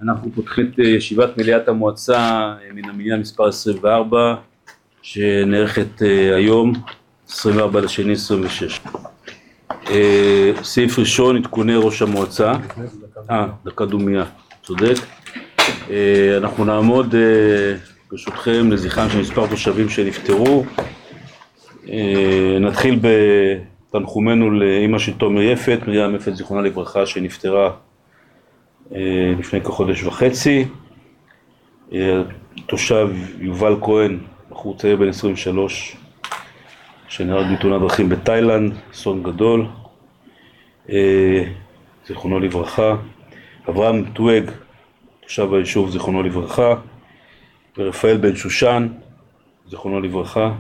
אנחנו פותחים את ישיבת מליאת המועצה מן המניין מספר 24 שנערכת היום 24 לשני 26. סעיף ראשון, עדכוני ראש המועצה. דקה דומיה, צודק. אנחנו נעמוד ברשותכם לזכרם של מספר תושבים שנפטרו. נתחיל בתנחומנו לאמא של תומר יפת, מרים יפת זיכרונה לברכה, שנפטרה לפני כחודש וחצי. תושב יובל כהן, בחור צעיר בן 23, שנהרג בתאונת דרכים בתאילנד, אסון גדול, זיכרונו לברכה. אברהם טוויג, תושב היישוב, זיכרונו לברכה. ורפאל בן שושן, זיכרונו לברכה.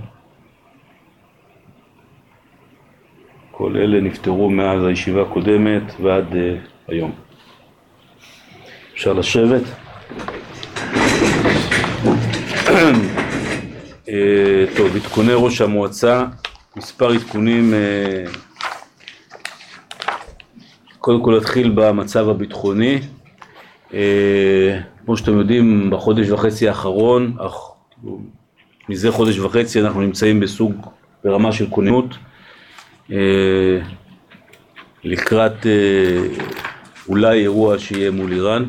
כל אלה נפטרו מאז הישיבה הקודמת ועד היום. אפשר לשבת. טוב, עדכוני ראש המועצה, מספר עדכונים. קודם כל נתחיל במצב הביטחוני. כמו שאתם יודעים, בחודש וחצי האחרון, מזה חודש וחצי אנחנו נמצאים ברמה של כוננות, לקראת אולי אירוע שיהיה מול איראן.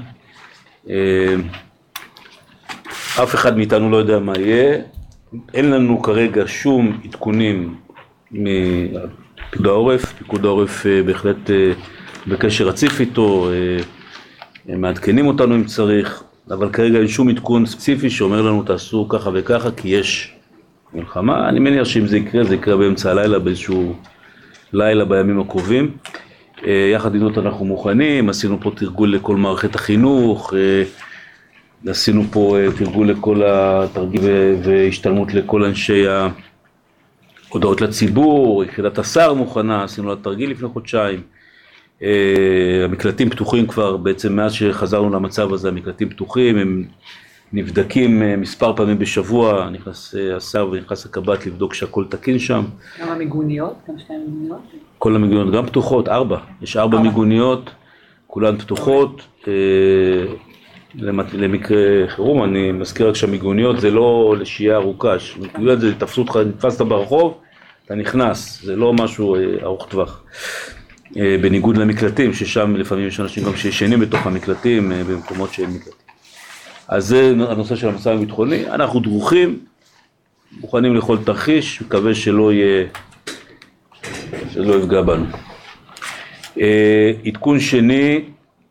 אף אחד מאיתנו לא יודע מה יהיה. אין לנו כרגע שום עדכונים מפיקוד העורף. פיקוד העורף בהחלט בקשר רציף איתו, מעדכנים אותנו אם צריך, אבל כרגע אין שום עדכון ספציפי שאומר לנו תעשו ככה וככה כי יש מלחמה. אני מניח שאם זה יקרה, זה יקרה באמצע הלילה, באיזשהו לילה בימים הקרובים. יחד עם זאת אנחנו מוכנים, עשינו פה תרגול לכל מערכת החינוך, עשינו פה תרגול לכל התרגיל והשתלמות לכל אנשי ההודעות לציבור, יחידת השר מוכנה, עשינו לה תרגיל לפני חודשיים. המקלטים פתוחים כבר, בעצם מאז שחזרנו למצב הזה, המקלטים פתוחים, הם נבדקים מספר פעמים בשבוע, נכנס השר ונכנס הקב"ט לבדוק שהכל תקין שם. גם המיגוניות, גם שתי המיגוניות? כל המיגוניות גם פתוחות, 4. יש 4 מיגוניות, כולן פתוחות. למקרה חירום, אני מזכיר רק שהמיגוניות זה לא לשהייה ארוכה, מיגוניות זה תפסו אותך, נתפסת ברחוב, אתה נכנס, זה לא משהו ארוך טווח. בניגוד למקלטים, ששם לפעמים יש אנשים גם שישנים בתוך המקלטים, במקומות שאין מקלטים. אז זה הנושא של המצב הביטחוני. אנחנו דרוכים, מוכנים לכל תרחיש, מקווה שלא יפגע בנו. עדכון שני,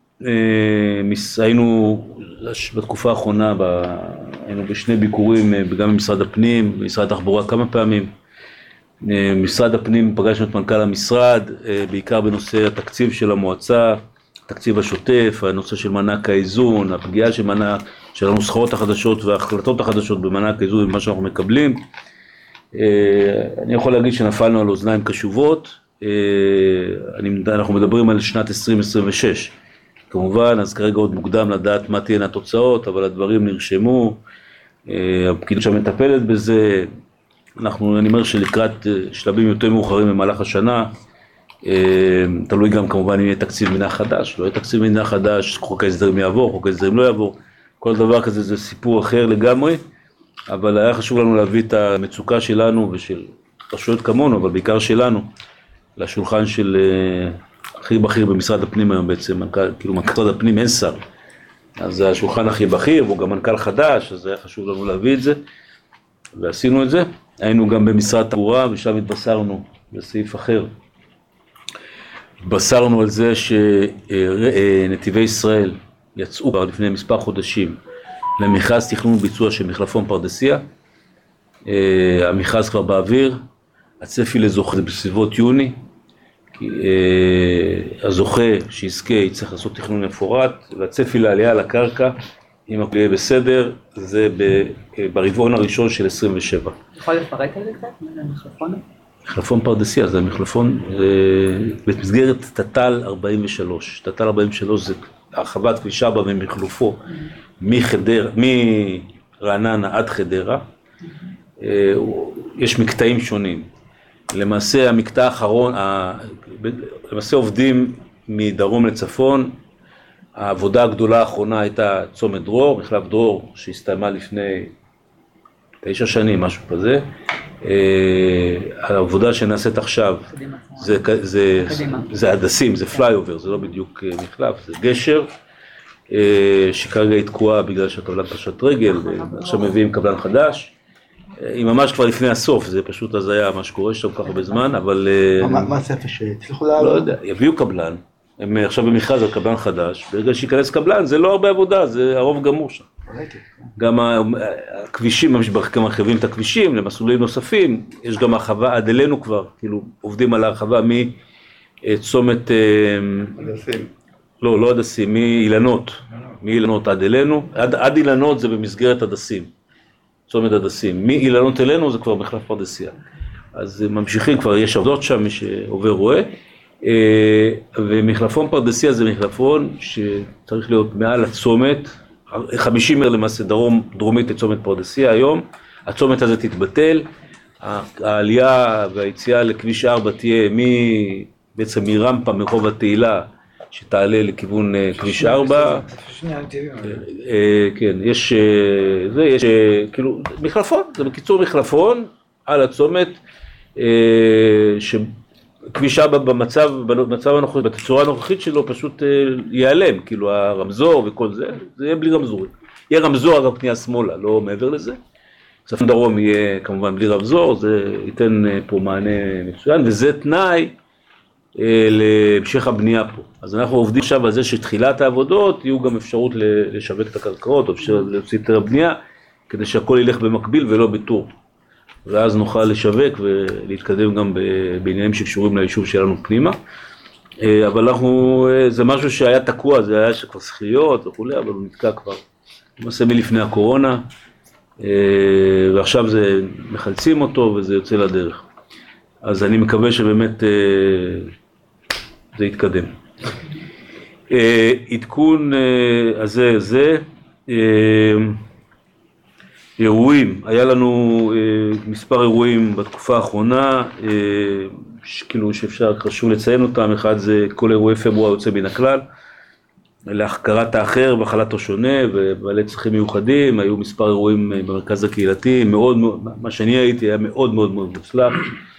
היינו בתקופה האחרונה, היינו בשני ביקורים, גם במשרד הפנים, במשרד התחבורה כמה פעמים. משרד הפנים, פגשנו את מנכ"ל המשרד, בעיקר בנושא התקציב של המועצה, התקציב השוטף, הנושא של מענק האיזון, הפגיעה של הנוסחאות החדשות וההחלטות החדשות במענק האיזון ומה שאנחנו מקבלים. אני יכול להגיד שנפלנו על אוזניים קשובות. אנחנו מדברים על שנת 2026. כמובן, אז כרגע עוד מוקדם לדעת מה תהיינה התוצאות, אבל הדברים נרשמו, הפקידות שמטפלת בזה. אני אומר שלקראת שלבים יותר מאוחרים במהלך השנה, תלוי גם כמובן אם יהיה תקציב מדינה חדש, לא יהיה תקציב מדינה חדש, חוק ההסדרים יעבור, חוק ההסדרים לא יעבור, כל דבר כזה זה סיפור אחר לגמרי, אבל היה חשוב לנו להביא את המצוקה שלנו ושל רשויות כמונו, אבל בעיקר שלנו, לשולחן של הכי בכיר במשרד הפנים היום בעצם, כאילו מנכ"ל הפנים אין שר, אז השולחן הכי בכיר, והוא גם מנכ"ל חדש, אז היה חשוב לנו להביא את זה, ועשינו את זה. היינו גם במשרד התחבורה, ושם התבשרנו בסעיף אחר. התבשרנו על זה שנתיבי ישראל יצאו כבר לפני מספר חודשים למכרז תכנון וביצוע של מחלפון פרדסיה. המכרז כבר באוויר, הצפי לזוכה זה בסביבות יוני. הזוכה שיזכה יצטרך לעשות תכנון מפורט, והצפי לעלייה על הקרקע, אם הכל יהיה בסדר, זה ברבעון הראשון של 27. יכול לפרט על זה קצת? מה זה המחלפון? מחלפון פרדסיה, זה המחלפון במסגרת תת"ל 43. תת"ל 43 זה הרחבת כביש 4 ומחלופו מרעננה עד חדרה. יש מקטעים שונים. למעשה המקטע האחרון, למעשה עובדים מדרום לצפון, העבודה הגדולה האחרונה הייתה צומת דרור, מחלף דרור, שהסתיימה לפני 9 שנים, משהו כזה. העבודה שנעשית עכשיו זה הדסים, זה פלייאובר, זה לא בדיוק מחלף, זה גשר, שכרגע היא תקועה בגלל שהקבלן פשט רגל, עכשיו מביאים קבלן חדש. היא ממש כבר לפני הסוף, זה פשוט הזיה מה שקורה שם ככה בזמן, אבל... מה הצפי שתצליחו לא יודע, יביאו קבלן, הם עכשיו במכרז על קבלן חדש, ברגע שיכנס קבלן זה לא הרבה עבודה, זה הרוב גמור שם. גם הכבישים, גם מרחיבים את הכבישים למסלולים נוספים, יש גם הרחבה עד אלינו כבר, כאילו עובדים על הרחבה מצומת... הדסים. לא הדסים, מאילנות עד אלינו, עד אילנות זה במסגרת הדסים. צומת הדסים. מאילנות אלינו זה כבר מחלף פרדסיה. אז ממשיכים, כבר יש עבודות שם, מי שעובר רואה. ומחלפון פרדסיה זה מחלפון שצריך להיות מעל הצומת, 50 מטר למעשה דרומית לצומת פרדסיה היום. הצומת הזה תתבטל, העלייה והיציאה לכביש 4 תהיה בעצם מרמפה מרחוב התהילה, שתעלה לכיוון כביש 4. כן, יש כאילו מחלפון, זה בקיצור מחלפון על הצומת, שכביש 4 במצב הנוכחי, בתצורה הנוכחית שלו פשוט ייעלם, כאילו הרמזור וכל זה, זה יהיה בלי רמזורים. יהיה רמזור אגב פנייה שמאלה, לא מעבר לזה. צפון דרום יהיה כמובן בלי רמזור, זה ייתן פה מענה מצוין, וזה תנאי להמשך הבנייה פה. אז אנחנו עובדים עכשיו על זה שתחילת העבודות יהיו גם אפשרות לשווק את הקרקעות, או אפשר להוציא את הבנייה, כדי שהכל ילך במקביל ולא בטור. ואז נוכל לשווק ולהתקדם גם בעניינים שקשורים ליישוב שלנו פנימה. אבל זה משהו שהיה תקוע, זה היה שכבר שכירות וכולי, אבל הוא נתקע כבר. למעשה מלפני הקורונה, ועכשיו מחלצים אותו וזה יוצא לדרך. אז אני מקווה שבאמת זה יתקדם. עדכון הזה, אירועים, היה לנו מספר אירועים בתקופה האחרונה, כאילו שאפשר, חשוב לציין אותם. אחד זה כל אירועי פברואר יוצא מן הכלל, להחכרת האחר והחלת השונה ובעלי צרכים מיוחדים. היו מספר אירועים במרכז הקהילתי, מאוד, מה שאני הייתי היה מאוד מאוד מאוד מוצלח.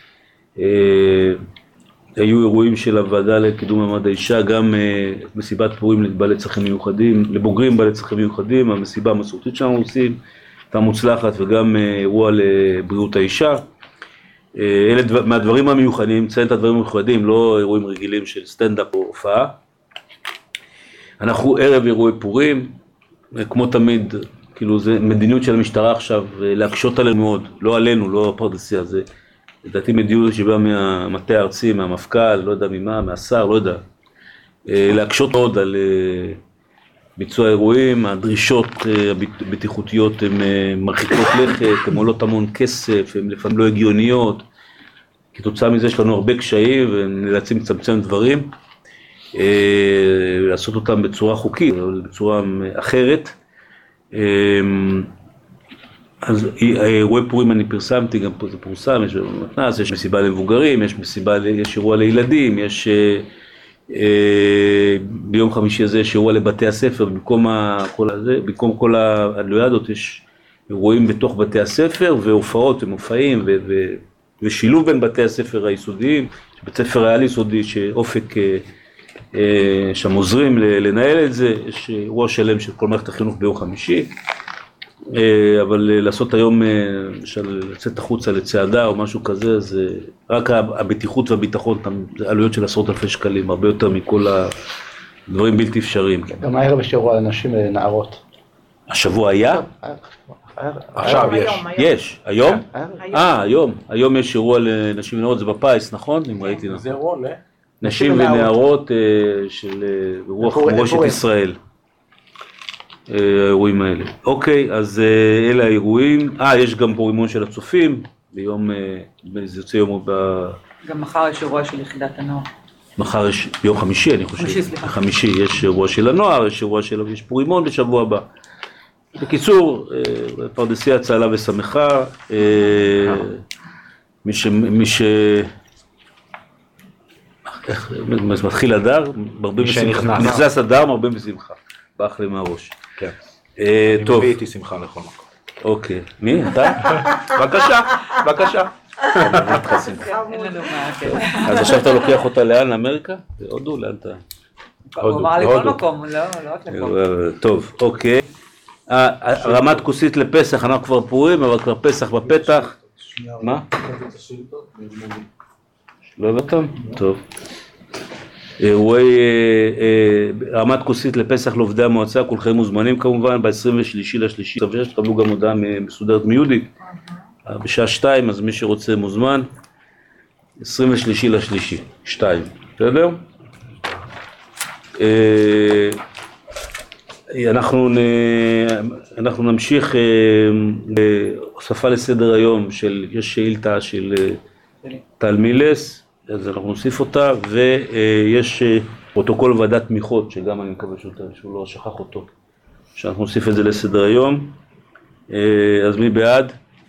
היו אירועים של הוועדה לקידום מעמד האישה, גם מסיבת פורים לבעלי צרכים מיוחדים, לבוגרים בעלי צרכים מיוחדים, המסיבה המסורתית שאנחנו עושים, הייתה מוצלחת, וגם אירוע לבריאות האישה. אלה מהדברים המיוחדים, ציין את הדברים המיוחדים, לא אירועים רגילים של סטנדאפ או הופעה. אנחנו ערב אירועי פורים, כמו תמיד, כאילו זה מדיניות של המשטרה עכשיו, להקשות עלינו מאוד, לא עלינו, לא הפרדסיה, זה לדעתי מדיניות שבאה מהמטה הארצי, מהמפכ"ל, לא יודע ממה, מהשר, לא יודע, להקשות מאוד על ביצוע אירועים. הדרישות הבטיחותיות הן מרחיקות לכת, הן עולות המון כסף, הן לפעמים לא הגיוניות. כתוצאה מזה יש לנו הרבה קשיים ונאלצים לצמצם דברים, לעשות אותם בצורה חוקית, אבל בצורה אחרת. אז אירועי פורים אני פרסמתי, גם פה זה פורסם, יש מתנ"ס, יש מסיבה למבוגרים, יש אירוע לילדים, יש ביום חמישי הזה יש אירוע לבתי הספר, במקום כל הלויאדות יש אירועים בתוך בתי הספר והופעות ומופעים ושילוב בין בתי הספר היסודיים, בית ספר העל יסודי שאופק שם עוזרים לנהל את זה, יש אירוע שלם של כל מערכת החינוך ביום חמישי. אבל לעשות היום, לצאת החוצה לצעדה או משהו כזה, זה רק הבטיחות והביטחון, זה עלויות של עשרות אלפי שקלים, הרבה יותר מכל הדברים בלתי אפשריים. גם הערב יש אירוע לנשים לנערות. השבוע היה? עכשיו יש. היום? היום יש אירוע לנשים ונערות, זה בפיס, נכון? אם ראיתי נכון. זה אירוע נשים ונערות של רוח מורשת ישראל. האירועים האלה. אוקיי, אז אלה האירועים. יש גם פה אימון של הצופים, ביום, זה יוצא יום גם מחר יש אירוע של יחידת הנוער. מחר יש, ביום חמישי אני חושב. חמישי יש אירוע של הנוער, יש פה אימון בשבוע הבא. בקיצור, פרדסיה צהלה ושמחה, מתחיל אדר, מרבים בשמחה. נכנס אדר, מרבים בשמחה. בח לי מהראש. כן. טוב. מביא איתי שמחה לכל מקום. אוקיי. מי? אתה? בבקשה. אין לנו מה, כן. אז עכשיו אתה לוקח אותה לאן? לאמריקה? להודו? לאן אתה? הוא אמר לי כל מקום, לא רק לפה. טוב, אוקיי. רמת כוסית לפסח, אנחנו כבר פורים, אבל כבר פסח בפתח. מה? לא הבאתם? טוב. אירועי רמת כוסית לפסח לעובדי המועצה, כולכם מוזמנים כמובן, ב-23/3, תקבלו גם הודעה מסודרת מיהודית, בשעה 2, אז מי שרוצה מוזמן, 23/3, 2, בסדר? אנחנו נמשיך להוספה לסדר היום יש שאילתה של טל מילס, אז אנחנו נוסיף אותה, ויש פרוטוקול ועדת תמיכות, שגם אני מקווה שהוא לא שכח אותו, שאנחנו נוסיף את זה לסדר היום. אז מי בעד?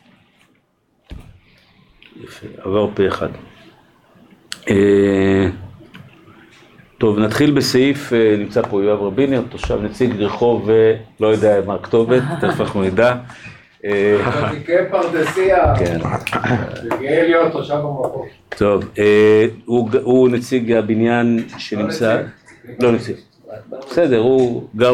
יפה, עבר פה אחד. טוב, נתחיל בסעיף, נמצא פה יואב רביני, תושב נציג רחוב, לא יודע מה הכתובת, תכף אנחנו נדע. ותיקי פרדסיה, כן. וגאה להיות תושב המקום. טוב, הוא נציג הבניין שנמצא, לא נציג, בסדר, הוא גר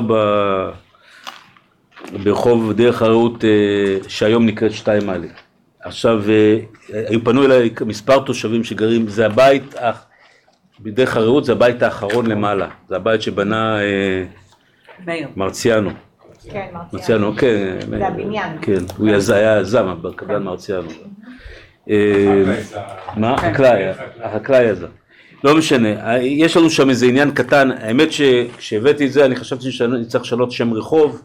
ברחוב דרך הרעות שהיום נקראת 2א. עכשיו, פנו אליי מספר תושבים שגרים, זה הבית, בדרך הרעות זה הבית האחרון למעלה, זה הבית שבנה מרציאנו. כן, מרציאנו, כן. זה הבניין. כן, הוא היה יזם, בקבלן מרציאנו. מה? החקלאי יזם. לא משנה, יש לנו שם איזה עניין קטן, האמת שכשהבאתי את זה אני חשבתי שאני צריך לשנות שם רחוב,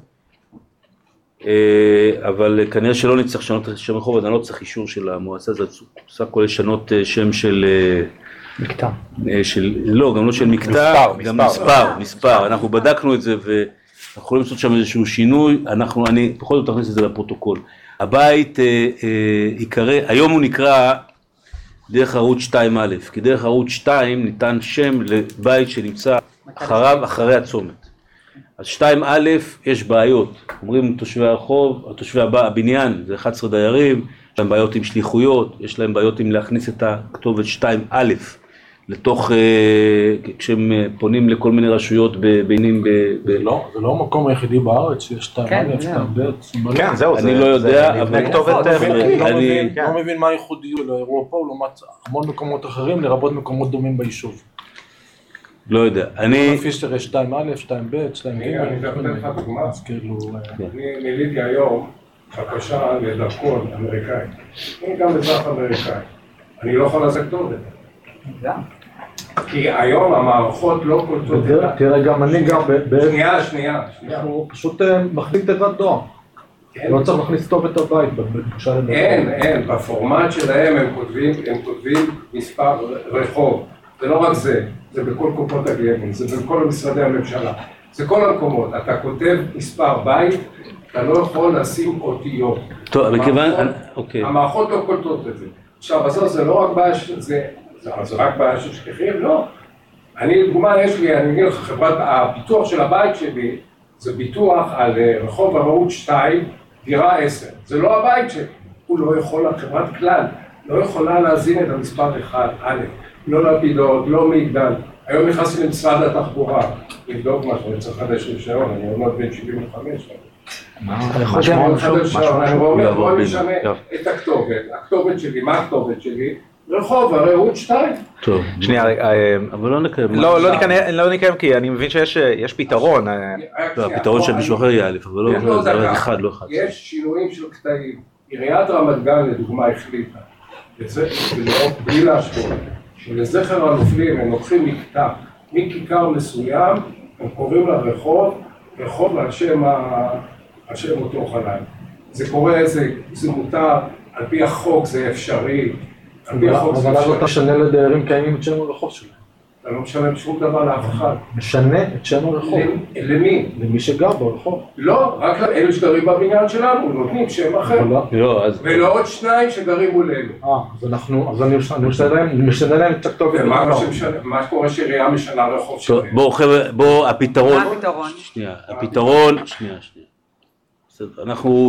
אבל כנראה שלא נצטרך לשנות שם רחוב, אז אני לא צריך אישור של המועצה, זה סך הכל לשנות שם של... מקטע. לא, גם לא של מקטע, גם מספר, אנחנו בדקנו את זה ואנחנו יכולים לעשות שם איזשהו שינוי, אני בכל זאת תכניס את זה לפרוטוקול. הבית היום הוא נקרא דרך ערוץ 2א, כי דרך ערוץ 2 ניתן שם לבית שנמצא אחרי הצומת. אז 2א יש בעיות, אומרים תושבי הרחוב, תושבי הבניין, זה 11 דיירים, יש להם בעיות עם שליחויות, יש להם בעיות עם להכניס את הכתובת 2א לתוך, כשהם פונים לכל מיני רשויות בינים לא, זה לא המקום היחידי בארץ שיש 2א, 2ב. כן, זהו, אני לא יודע, אבל כתובת אני לא מבין מה הייחודיות לאירוע פה, לעומת המון מקומות אחרים, לרבות מקומות דומים ביישוב. לא יודע, אני... פישטר יש 2א, 2ב, 2ג. אני אתן לך דוגמה. אני מילאתי היום בקשה לדרכון אמריקאי. אני גם אזרח אמריקאי. אני לא יכול לזה כתובת. כי היום המערכות לא קולטות את זה. תראה, גם אני גם שנייה. אנחנו פשוט מחליט תיבת דואר. לא צריך להכניס טוב את הבית בבקשה לדרכון. אין, בפורמט שלהם הם כותבים מספר רחוב. זה לא רק זה, זה בכל קופות הגמל, זה בכל משרדי הממשלה, זה כל המקומות. אתה כותב מספר בית, אתה לא יכול לשים אותיות. טוב, מכיוון... אוקיי. המערכות לא קולטות את זה. עכשיו, זה לא רק בעיה זה רק בעיה של שכחים, לא. דוגמה יש לי, אני אגיד לך, הביטוח של הבית שלי, זה ביטוח על רחוב ערוץ 2, דירה 10. זה לא הבית שלי, הוא לא יכול, חברת כלל, לא יכולה להזין את המספר 1, א', לא לפידות, לא מגדל. היום נכנסתי למשרד התחבורה, לבדוק משהו, אני צריך חדש רישיון, אני עומד בין 75. אני אומר, בוא נשנה את הכתובת שלי, מה הכתובת שלי? רחוב, ערוץ 2. טוב, שנייה, אבל לא נקיים. לא נקיים כי אני מבין שיש פתרון. הפתרון של מישהו אחר יאלף, אבל לא, זה רק אחד, לא אחד. יש שינויים של קטעים. עיריית רמת גן לדוגמה החליטה, בלי להשקעות, שלזכר הנופלים הם לוקחים מקטע מכיכר מסוים, הם קוראים לרחוב, רחוב על שם אותו חלל. זה קורה, זה מותר, על פי החוק זה אפשרי, על פי החוק זה אפשרי. אבל אז אתה שנה לדיירים קיימים את שם הרחוב שלהם. אתה לא משלם שום דבר לאף אחד. משנה את שם הרחוב. למי? למי שגר ברחוב. לא, רק לאלו שגרים בבניין שלנו, נותנים שם אחר. ולא עוד שניים שגרים מולנו. אז אני משנה להם את הכתובת. מה קורה שעירייה משנה רחוב שלהם? בואו, הפתרון. מה הפתרון? הפתרון, אנחנו,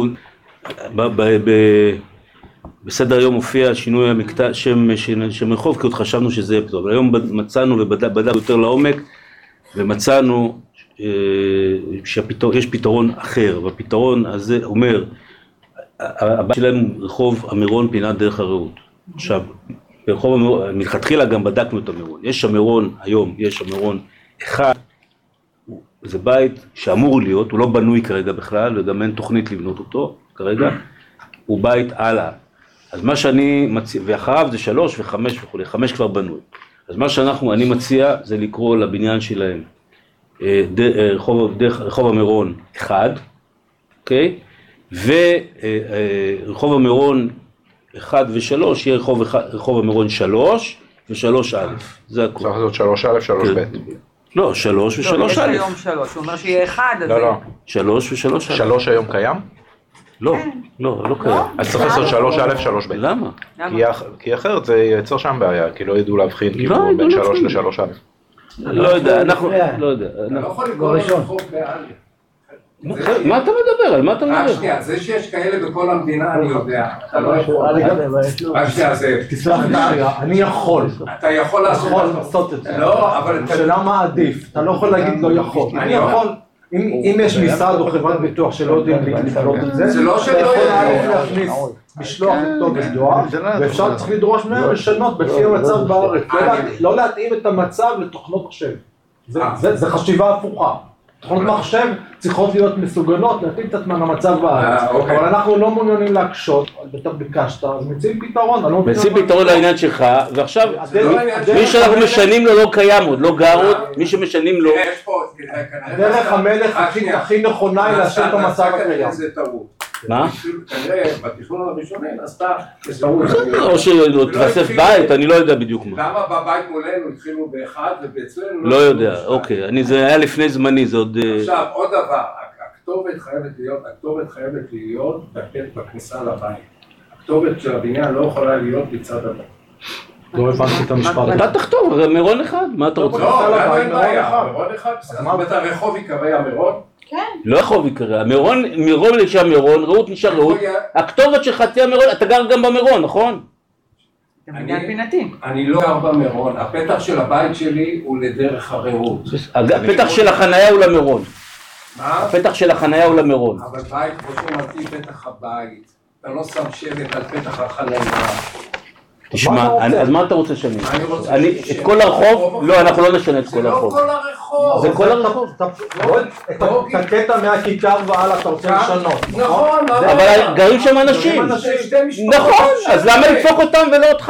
בסדר היום הופיע שינוי שם רחוב, כי עוד חשבנו שזה יהיה טוב. היום מצאנו ובדקנו יותר לעומק, ומצאנו שיש פתרון אחר, והפתרון הזה אומר, הבית שלנו רחוב המירון פינת דרך הרעות. עכשיו, ברחוב המירון, מלכתחילה גם בדקנו את המירון. יש המירון, היום יש המירון אחד, זה בית שאמור להיות, הוא לא בנוי כרגע בכלל, וגם אין תוכנית לבנות אותו כרגע, הוא בית הלאה. אז מה שאני מציע, ואחריו זה 3 ו5 וכו', 5 כבר בנוי. אז מה שאני מציע זה לקרוא לבניין שלהם רחוב המירון 1, אוקיי? ורחוב המירון 1 ו3 יהיה רחוב המירון 3 ו3א, זה הכל. צריך לעשות 3א, 3ב. לא, 3 ו3א. יש היום 3, הוא אומר שיהיה 1, אז... לא. 3 ו3א. 3 היום קיים? לא קיים. אז צריך לעשות 3א, 3ב. למה? כי אחרת זה ייצר שם בעיה, כי לא ידעו להבחין בין 3 ל-3א. לא יודע, אנחנו... לא יודע. אתה לא יכול לקרוא לרחוב באליה. מה אתה מדבר? על מה אתה מדבר? שנייה, זה שיש כאלה בכל המדינה אני יודע. אתה לא יכול. שנייה, זה... תסלח לי, אני יכול. אתה יכול לעשות את זה. לא, אבל... השאלה מה עדיף? אתה לא יכול להגיד לא יכול. אני יכול. אם יש משרד או חברת ביטוח שלא יודעים לקנות את זה, זה לא שלא יכול להכניס משלוח לכתובת דואר, ואפשר צריך לדרוש מהם לשנות לפי המצב בארץ, לא להתאים את המצב לתוכנות מחשב. זה חשיבה הפוכה. תוכנות מחשב צריכות להיות מסוגלות להתאים את עצמן למצב בארץ, אבל אנחנו לא מעוניינים להקשות, בתוך ביקשת, אז מציעים פתרון. מציעים פתרון לעניין שלך, ועכשיו מי שאנחנו משנים לו לא קיים עוד, לא גר עוד, מי שמשנים לו... דרך המלך הכי נכונה היא להשאיר את המצב הקיים. מה? כנראה בתכנון הראשוני נעשתה טעות. או שתווסף בית, אני לא יודע בדיוק מה. למה בבית מולנו התחילו באחד ובאצלנו לא יודע, אוקיי, זה היה לפני זמני, זה עוד... עכשיו עוד דבר, הכתובת חייבת להיות בכניסה לבית. הכתובת של הבניין לא יכולה להיות בצד הבית. לא הבנתי את המשפט. אתה תכתוב, מירון אחד, מה אתה רוצה? לא, אין בעיה, מירון אחד, זאת אומרת הרחוב יקרא המירון? כן. לא רחוב יקרא, מירון נשאר מירון, רעות נשאר רעות, הכתובת שלך תהיה מירון, אתה גר גם במירון, נכון? זה בניין פינתי. אני לא גר במירון, הפתח של הבית שלי הוא לדרך הרעות. הפתח של החנייה הוא למירון. מה? הפתח של החנייה הוא למירון. אבל בית רושם על פי פתח הבית, אתה לא שם שלט על פתח החנייה. תשמע, אז מה אתה רוצה שאני? את כל הרחוב? לא, אנחנו לא נשנה את כל הרחוב. זה לא כל הרחוב. זה כל הרחוב. את הקטע מהכיכר והלאה אתה רוצה לשנות. נכון. אבל גרים שם אנשים. נכון, אז למה לדפוק אותם ולא אותך?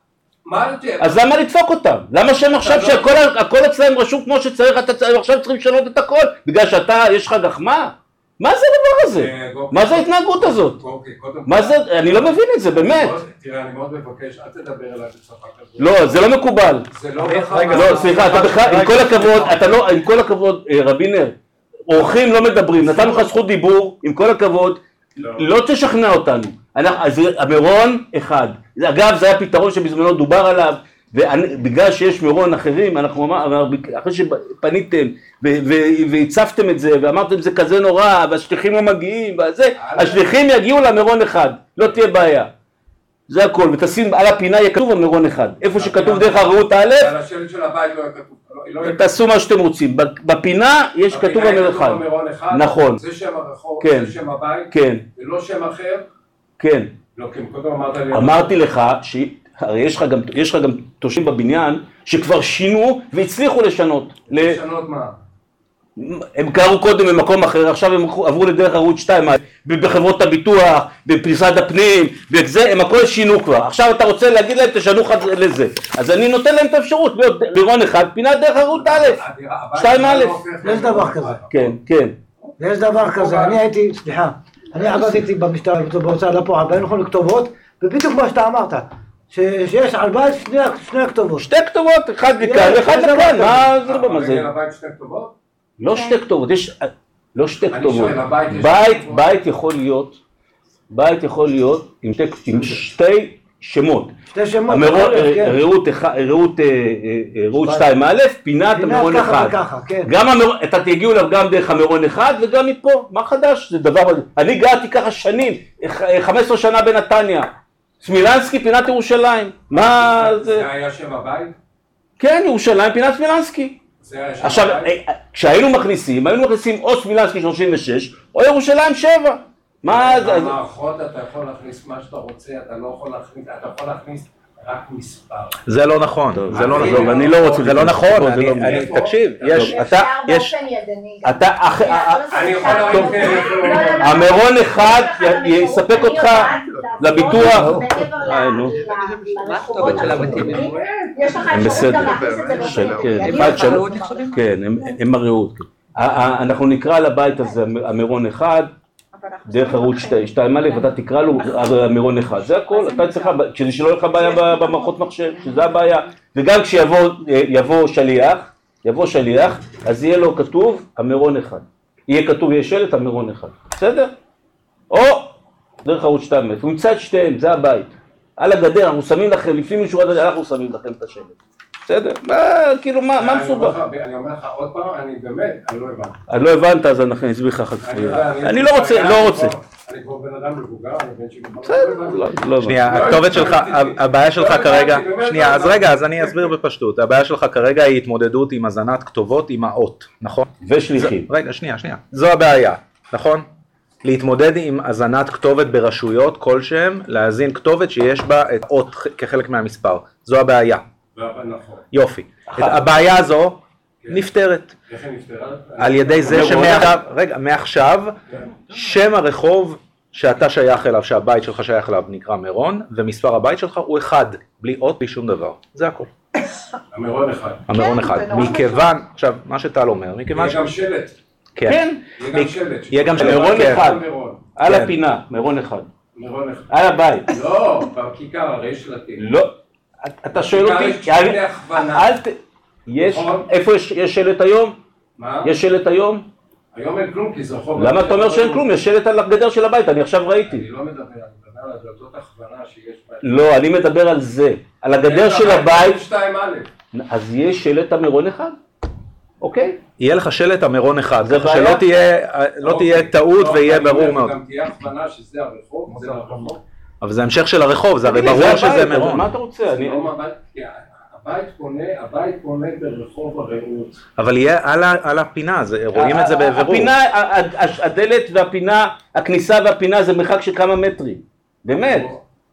אז למה לדפוק אותם? למה שהם עכשיו שהכל אצלהם רשום כמו שצריך, עכשיו צריכים לשנות את הכל? בגלל שאתה, יש לך גחמה? מה זה הדבר הזה? מה זה ההתנהגות הזאת? מה זה? אני לא מבין את זה, באמת. תראה, אני מאוד מבקש, אל תדבר אליי בשפה כזאת. לא, זה לא מקובל. לא, סליחה, אתה בכלל, עם כל הכבוד, רבינר, אורחים לא מדברים, נתנו לך זכות דיבור, עם כל הכבוד, לא תשכנע אותנו. המירון אחד. אגב, זה היה פתרון שבזמנו דובר עליו, ובגלל שיש מירון אחרים, אנחנו אמרנו, אחרי שפניתם והצפתם את זה, ואמרתם זה כזה נורא, והשליחים לא מגיעים, השליחים יגיעו למירון אחד, לא תהיה בעיה. זה הכל, ותשים על הפינה יהיה כתוב המירון אחד. איפה שכתוב דרך הרעות א', על השלט של הבית לא יהיה כתוב. תעשו מה שאתם רוצים. בפינה יש כתוב המירון אחד. נכון. זה שם הרחוב, כן. זה שם הבית, כן. ולא שם אחר. כן. לא, כי קודם אמרת לי... אמרתי לך הרי יש לך גם תושבים בבניין שכבר שינו והצליחו לשנות. לשנות מה? הם קראו קודם במקום אחר, עכשיו הם עברו לדרך ערוץ 2, בחברות הביטוח, במשרד הפנים, וזה, הם הכל שינו כבר. עכשיו אתה רוצה להגיד להם תשנו לזה. אז אני נותן להם את האפשרות, לירון אחד, פינת דרך ערוץ א', 2א'. יש דבר כזה. כן, כן. יש דבר כזה, אני עבדתי במשטרה בהוצאה לפועל, והיינו יכולים לכתובות, ובדיוק מה שאתה אמרת, שיש על בית שני הכתובות. שתי כתובות, אחד לכאן ואחד לכאן, מה זה לא במה זה? על הבית שתי כתובות? לא שתי כתובות, לא שתי אני כתובות. שואל, הבית יש בית יכול להיות עם שתי שמות. שתי שמות. ראות 2א, פינת המרון אחד. גם אתה תגיעו אליו גם דרך המרון אחד וגם מפה. מה חדש? זה דבר... אני גרתי ככה שנים, 15 שנה בנתניה. סמילנסקי, פינת ירושלים. מה זה? זה היה שם הבית? כן, ירושלים, פינת סמילנסקי. עכשיו, כשהיינו מכניסים או סמילנסקי 36 או ירושלים 7. מה זה? במערכות אתה יכול להכניס מה שאתה רוצה, אתה לא יכול להכניס, אתה יכול להכניס רק מספר. זה לא נכון, זה לא נכון, אני לא רוצה, זה לא נכון, תקשיב, המרון אחד יספק אותך לביטוח. מה הכתובת של הבתים? יש לך אפשרות גם להכניס את זה כן, הם הרעות. אנחנו נקרא לבית הזה המרון אחד, דרך ערוץ 2א, אתה תקרא לו המרון אחד, זה הכל, אתה צריך, כדי שלא יהיה לך בעיה במערכות מחשב, שזה הבעיה, וגם כשיבוא שליח, אז יהיה לו כתוב המרון אחד, יהיה כתוב, יהיה שלט המרון אחד, בסדר? או דרך ערוץ 2א, הוא ימצא את שתיהם, זה הבית, על הגדר, אנחנו שמים לכם, לפני מישהו אנחנו שמים לכם את השלט. בסדר? כאילו, מה מסובך? אני אומר לך עוד פעם, אני לא הבנתי. לא הבנת, אז אני אסביר לך אחר כך. אני לא רוצה. אני כבר בן אדם מבוגר, אני בן שגמר. בסדר, שנייה, הכתובת שלך, הבעיה שלך כרגע, שנייה, אז אני אסביר בפשטות. הבעיה שלך כרגע היא התמודדות עם הזנת כתובות עם האות, נכון? ושליחים. רגע, שנייה. זו הבעיה, נכון? להתמודד עם הזנת כתובת ברשויות כלשהם, להזין כתובת שיש בה את אות כחלק מהמספר. זו הבעיה. נכון. יופי. הבעיה הזו נפתרת. איך היא נפתרת? על ידי זה שמעכשיו שם הרחוב שאתה שייך אליו, שהבית שלך שייך אליו נקרא מרון, ומספר הבית שלך הוא אחד, בלי אות, בלי שום דבר. זה הכל. המרון אחד. המרון אחד. מכיוון, עכשיו, מה שטל אומר, מכיוון יהיה גם שלט. כן. יהיה גם שלט. מרון אחד. על הפינה, מרון אחד. על הבית. לא, בכיכר, הרי שלטים. לא. אתה שואל אותי, איפה יש שלט היום? מה? יש שלט היום? היום אין כלום, כי זה רחוב. למה אתה אומר שאין כלום? יש שלט על הגדר של הבית, אני עכשיו ראיתי. אני לא מדבר, אני מדבר על זאת הכוונה שיש בה. לא, אני מדבר על זה, על הגדר של הבית. 2א. אז יש שלט המרון אחד, אוקיי? יהיה לך שלט המרון אחד, שלא תהיה טעות ויהיה ברור מאוד. גם תהיה הכוונה שזה הרחוב, זה הרחוב. אבל זה המשך של הרחוב, זה הרי ברור שזה מרון. מה אתה רוצה? הבית פונה ברחוב הרעות. אבל יהיה על הפינה, רואים את זה בבירור. הפינה, הדלת והפינה, הכניסה והפינה זה מרחק של כמה מטרים. באמת.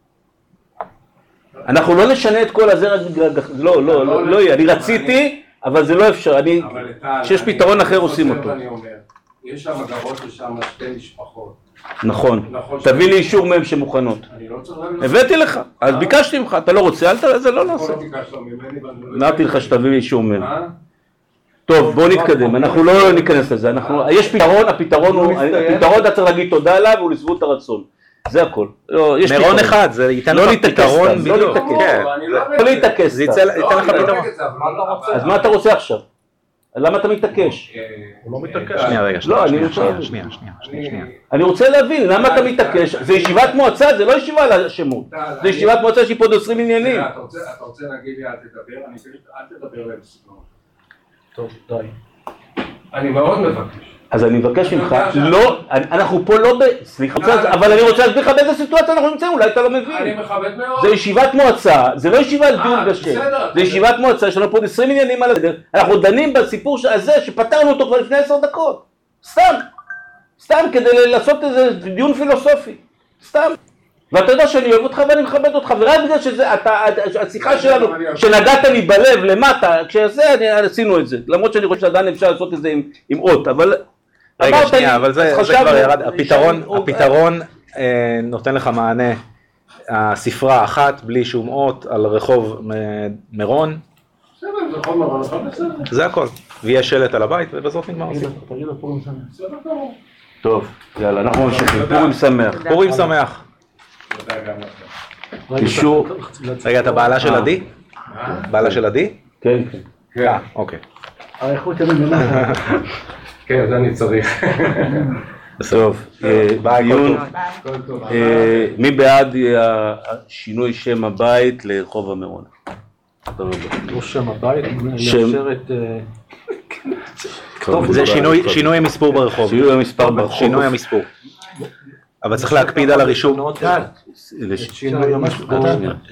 אנחנו לא נשנה את כל הזה, לא יהיה. אני רציתי, אבל זה לא אפשר. שיש פתרון אחר עושים אותו. יש שם גרות ושם שתי משפחות. נכון, תביא לי אישור מהם שמוכנות. אני לא צריך הבאתי לך, אז ביקשתי ממך, אתה לא רוצה, זה לא נעשה. אמרתי לך שתביא לי אישור מהם. טוב, בוא נתקדם, אנחנו לא ניכנס לזה, יש פתרון, הפתרון אתה צריך להגיד תודה עליו ולשביעות הרצון, זה הכל. מרון אחד, זה ייתן לך פתרון בדיוק. לא להתעקס, זה ייתן לך פתרון. אז מה אתה רוצה עכשיו? למה אתה מתעקש? הוא לא מתעקש. שנייה רגע, שנייה. אני רוצה להבין, למה אתה מתעקש? זה ישיבת מועצה, זה לא ישיבה על השמות. זה ישיבת מועצה שיש פה עוד 20 עניינים. אתה רוצה להגיד לי אל תדבר, אני חושב אל תדבר להם סגנון. טוב, די. אני מאוד מבקש. אז אני מבקש ממך, לא, אנחנו פה לא סליחה, אבל אני רוצה להסביר לך באיזה סיטואציה אנחנו נמצאים, אולי אתה לא מבין. אני מכבד מאוד. זה ישיבת מועצה, זה לא ישיבה על דיון בשם. זה ישיבת מועצה, יש לנו פה 20 עניינים על הדרך, אנחנו דנים בסיפור הזה שפתרנו אותו כבר לפני 10 דקות. סתם כדי לעשות איזה דיון פילוסופי. סתם. ואתה יודע שאני אוהב אותך ואני מכבד אותך, ורק בגלל שזה, השיחה שלנו, שנגעת לי בלב למטה, כשזה עשינו את זה. למרות שאני חושב שעדיין אפשר לעשות את זה עם אות, אבל... רגע, שנייה, אבל זה כבר ירד, הפתרון נותן לך מענה, הספרה אחת בלי שום אות על רחוב מרון. בסדר, זה רחוב מרון, בסדר. זה הכל, ויש שלט על הבית ובזאת נגמר הסיפור. בסדר גמור. טוב, יאללה, אנחנו ממשיכים, פורים שמח. פורים שמח. תודה גם לכם. אישור. רגע, אתה בעלה של עדי? בעלה של עדי? כן, כן. אוקיי. האיכות תמיד למטה. כן, זה אני צריך. טוב, דיון. מי בעד שינוי שם הבית לרחוב המירון? לא שם הבית, שם. לאשר את... טוב, זה שינוי המספור ברחוב. שינוי המספר ברחוב. שינוי המספור. אבל צריך להקפיד על הרישום. שינוי המספור.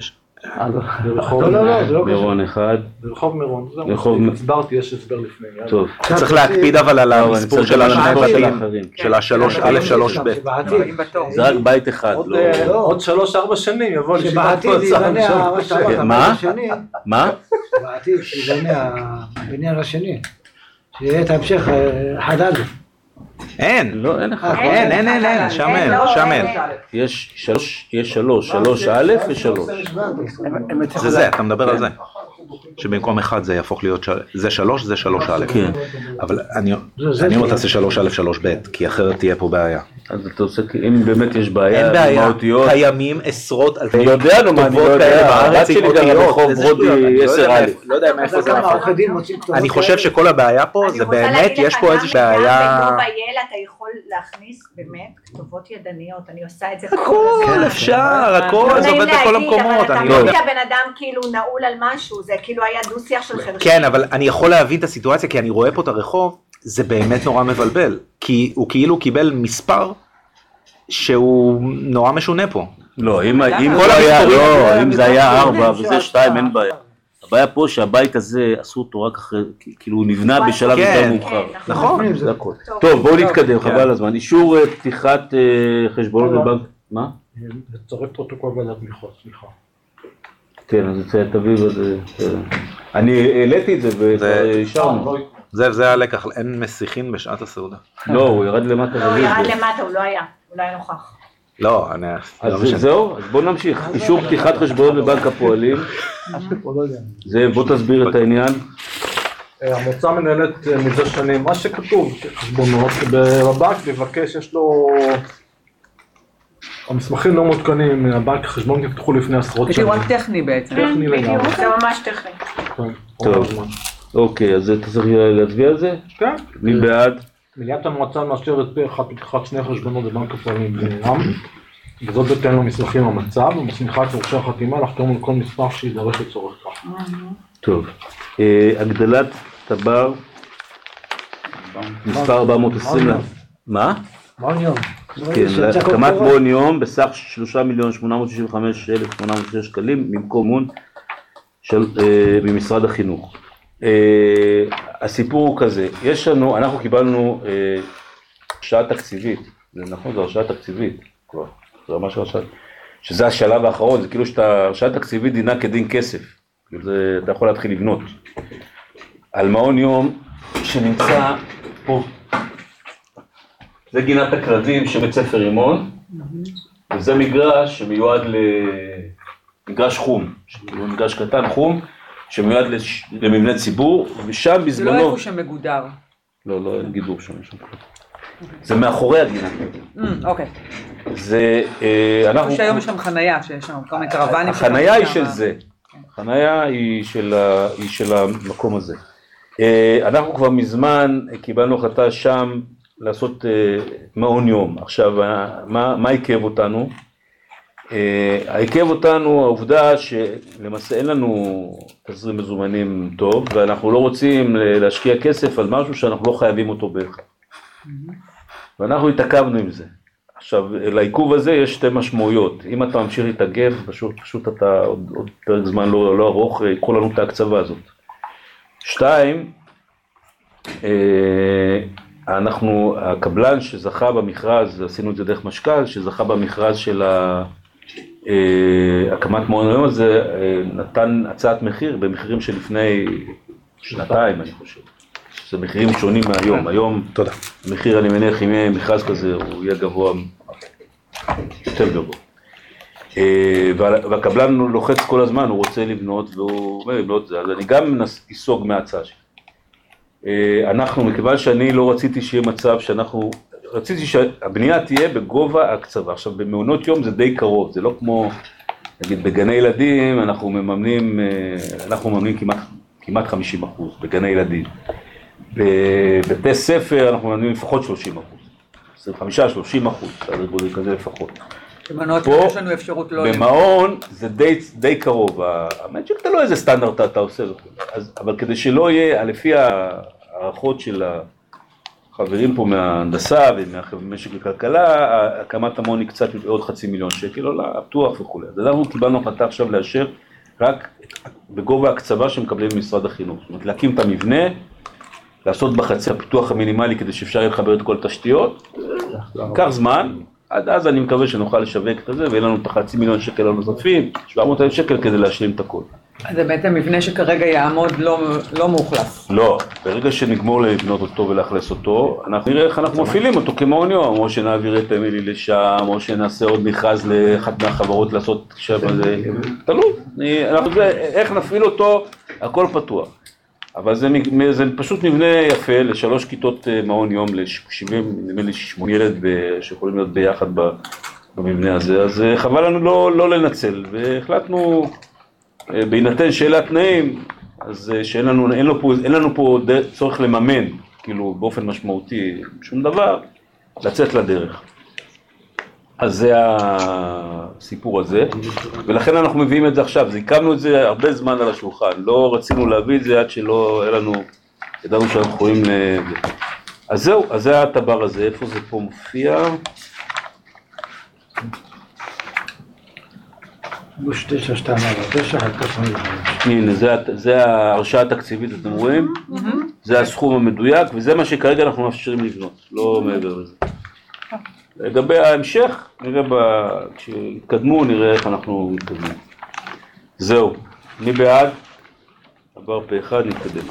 לא, זה לא מירון אחד. ברחוב מירון. ברחוב- הסברתי, יש הסבר לפני. טוב. צריך להקפיד אבל על המספור של השני בתים. של ה-3א3ב. הבאים בתור. זה רק בית אחד, לא... עוד 3-4 שנים יבוא לישיבת שבעתיד זה ייבנה, מה שאמרת, מה? הבניין השני, מה? בעתיד שיבנה הבניין השני, שיהיה את ההמשך חדד. אין. לא, אין לך. אין, שם אין, שם אין. יש שלוש, 3א ו3. זה, אתה מדבר על זה. שבמקום אחד זה יהפוך להיות, זה 3, זה 3א. כן. אבל אני אומר תעשה 3א3ב, כי אחרת תהיה פה בעיה. אז אתה עושה, אם באמת יש בעיה, אין בעיה, מהותיות, קיימים עשרות אלפי אני יודע, נו, מה, אני לא כתובות יודע, כאלה הבת בארץ שלי עם גרה אותיות, ברחוב איזה ברודי שטויות, אני לא יודע 10א. לא יודע מאיפה זה כמה נכון. עורכי דין מוצאים כתובות אני חושב שכל הבעיה פה זה באמת, יש פה איזושהי בעיה... גם בגובה אתה יכול להכניס באמת כתובות ידניות, אני עושה את זה הכל אפשר, הכל זה עובד בכל המקומות. אבל אני אתה לא מבין יודע. שהבן אדם כאילו נעול על משהו, זה כאילו היה דו שיח של חרשים. כן, אבל אני יכול להבין את הסיטואציה, כי אני רואה פה את הרחוב, זה באמת נורא מבלבל. כי הוא כאילו קיבל מספר שהוא נורא משונה פה. לא, אם כל היה, המספורים- לא, אם זה היה 4 וזה 2, אין בעיה. הבעיה פה שהבית הזה עשו אותו רק אחרי, כאילו הוא נבנה בשלב כן, יותר מאוחר. נכון. זה הכל. טוב, בואו נתקדם, חבל הזמן. אישור פתיחת חשבונות בבנק, מה? לצרף פרוטוקול ועדת תמיכות, סליחה. כן, אז תביא וזה... אני העליתי את זה ואישרנו. זה הלקח, אין מסיחין בשעת הסעודה. לא, הוא ירד למטה. לא, הוא ירד למטה, הוא לא היה, הוא לא היה נוכח. לא, אני... אז זהו, אז בואו נמשיך. אישור פתיחת חשבונות בבנק הפועלים. זאב, בוא תסביר את העניין. המועצה מנהלת מזה שנים, מה שכתוב, חשבונות, בבנק מבקש, יש לו... המסמכים לא מעודכנים, הבנק חשבון נפתחו לפני עשרות שנים. זה רק טכני בעצם. טכני לגמרי. זה ממש טכני. טוב. אוקיי, אז אתה צריך להצביע על זה? כן. מי בעד? מליאת המועצה מאשרת פה אחד פתיחת שני חשבונות בבנק הפועלים בע"מ, וזאת בהתאם למסמכים המצב, ומסמיכה את מורשי החתימה לחתום על כל מסמך שידרש לצורך כך. טוב. הגדלת טבר, מספר 420. מה? מעון יום. כן, הקמת מעון יום בסך 3,865,806 שקלים במקום מימון ממשרד החינוך. הסיפור הוא כזה, אנחנו קיבלנו הרשאה תקציבית, זה נכון, זו הרשאה תקציבית כבר, זה ממש הרשאה, שזה השלב האחרון, זה כאילו שהרשאה תקציבית דינה כדין כסף, אתה יכול להתחיל לבנות. על מעון יום שנמצא פה, זה גינת הקרבים של בית ספר רימון, וזה מגרש שמיועד למגרש חום, מגרש קטן חום, שמיועד למבנה ציבור, ושם בזמנו... זה לא איפה שמגודר. לא, אין גידור שם. זה מאחורי הגינה. אוקיי. זה... אנחנו... שהיום יש שם חנייה, שיש שם כל מיני קרבנים. החנייה היא של זה. החנייה היא של המקום הזה. אנחנו כבר מזמן קיבלנו החלטה שם לעשות מעון יום. עכשיו, מה עיכב אותנו? העיכב אותנו העובדה שלמעשה אין לנו תזרים מזומנים טוב, ואנחנו לא רוצים להשקיע כסף על משהו שאנחנו לא חייבים אותו בערך. ואנחנו התעכבנו עם זה. עכשיו, לעיכוב הזה יש שתי משמעויות. אם אתה ממשיך להתעכב, פשוט אתה עוד פרק זמן לא ארוך, יקחו לנו את ההקצבה הזאת. 2, הקבלן שזכה במכרז, עשינו את זה דרך משקל, שזכה במכרז של הקמת מעון היום הזה, נתן הצעת מחיר במחירים שלפני 2 אני חושב. זה מחירים שונים מהיום. היום המחיר, אני מניח, אם יהיה מכרז כזה, הוא יהיה גבוה, יותר גבוה. והקבלן לוחץ כל הזמן, הוא רוצה לבנות, והוא אומר לבנות זה. אז אני גם אסוג מההצעה שלי. אנחנו, מכיוון שאני לא רציתי שיהיה מצב רציתי שהבנייה תהיה בגובה ההקצבה. עכשיו, במעונות יום זה די קרוב, זה לא כמו נגיד בגני ילדים אנחנו מממנים כמעט 50% בגני ילדים. בבתי ספר אנחנו מממנים לפחות 30%, 25-30%, סדר גודל כזה לפחות. במעונות יש לנו אפשרות לא... במעון זה די קרוב, האמת שאתה לא איזה סטנדרט אתה עושה, אבל כדי שלא יהיה, לפי הערכות של החברים פה מההנדסה ומהמשק לכלכלה, הקמת המעון היא קצת עוד $500,000, או הפתוח וכו'. אז אנחנו קיבלנו החלטה עכשיו לאשר רק בגובה הקצבה שמקבלים במשרד החינוך. זאת אומרת, להקים את המבנה, לעשות בחצי הפיתוח המינימלי כדי שאפשר יהיה לחבר את כל התשתיות, ייקח זמן, עד אז אני מקווה שנוכל לשווק את זה, ואין לנו את $500,000 הנוספים, $700,000 כדי להשלים את הכל. אז זה בעצם מבנה שכרגע יעמוד לא מאוכלס. לא, ברגע שנגמור לבנות אותו ולאכלס אותו, אנחנו נראה איך אנחנו מפעילים אותו כמעון יום, או שנעביר את אמילי לשם, או שנעשה עוד מכרז לאחת מהחברות לעשות שם, תלוי, איך נפעיל אותו, הכל פתוח. אבל זה פשוט מבנה יפה ל3 כיתות מעון יום, ל-70, נדמה לי 80 ילד שיכולים להיות ביחד במבנה הזה, אז חבל לנו לא לנצל, והחלטנו, בהינתן שאלה התנאים, אז שאין לנו פה צורך לממן, כאילו באופן משמעותי, שום דבר, לצאת לדרך. אז זה הסיפור הזה, ולכן אנחנו מביאים את זה עכשיו, הקמנו את זה הרבה זמן על השולחן, לא רצינו להביא את זה עד שלא היה לנו, ידענו שאנחנו יכולים אז זהו, אז זה הטבר הזה, איפה זה פה מופיע? גוש 9249, הנה, זה ההרשאה התקציבית, אתם רואים? זה הסכום המדויק, וזה מה שכרגע אנחנו מאפשרים לבנות, לא מעבר לזה. לגבי ההמשך, נראה כשיתקדמו, נראה איך אנחנו מתקדמים. זהו, מי בעד? עבר פה אחד, נתקדם.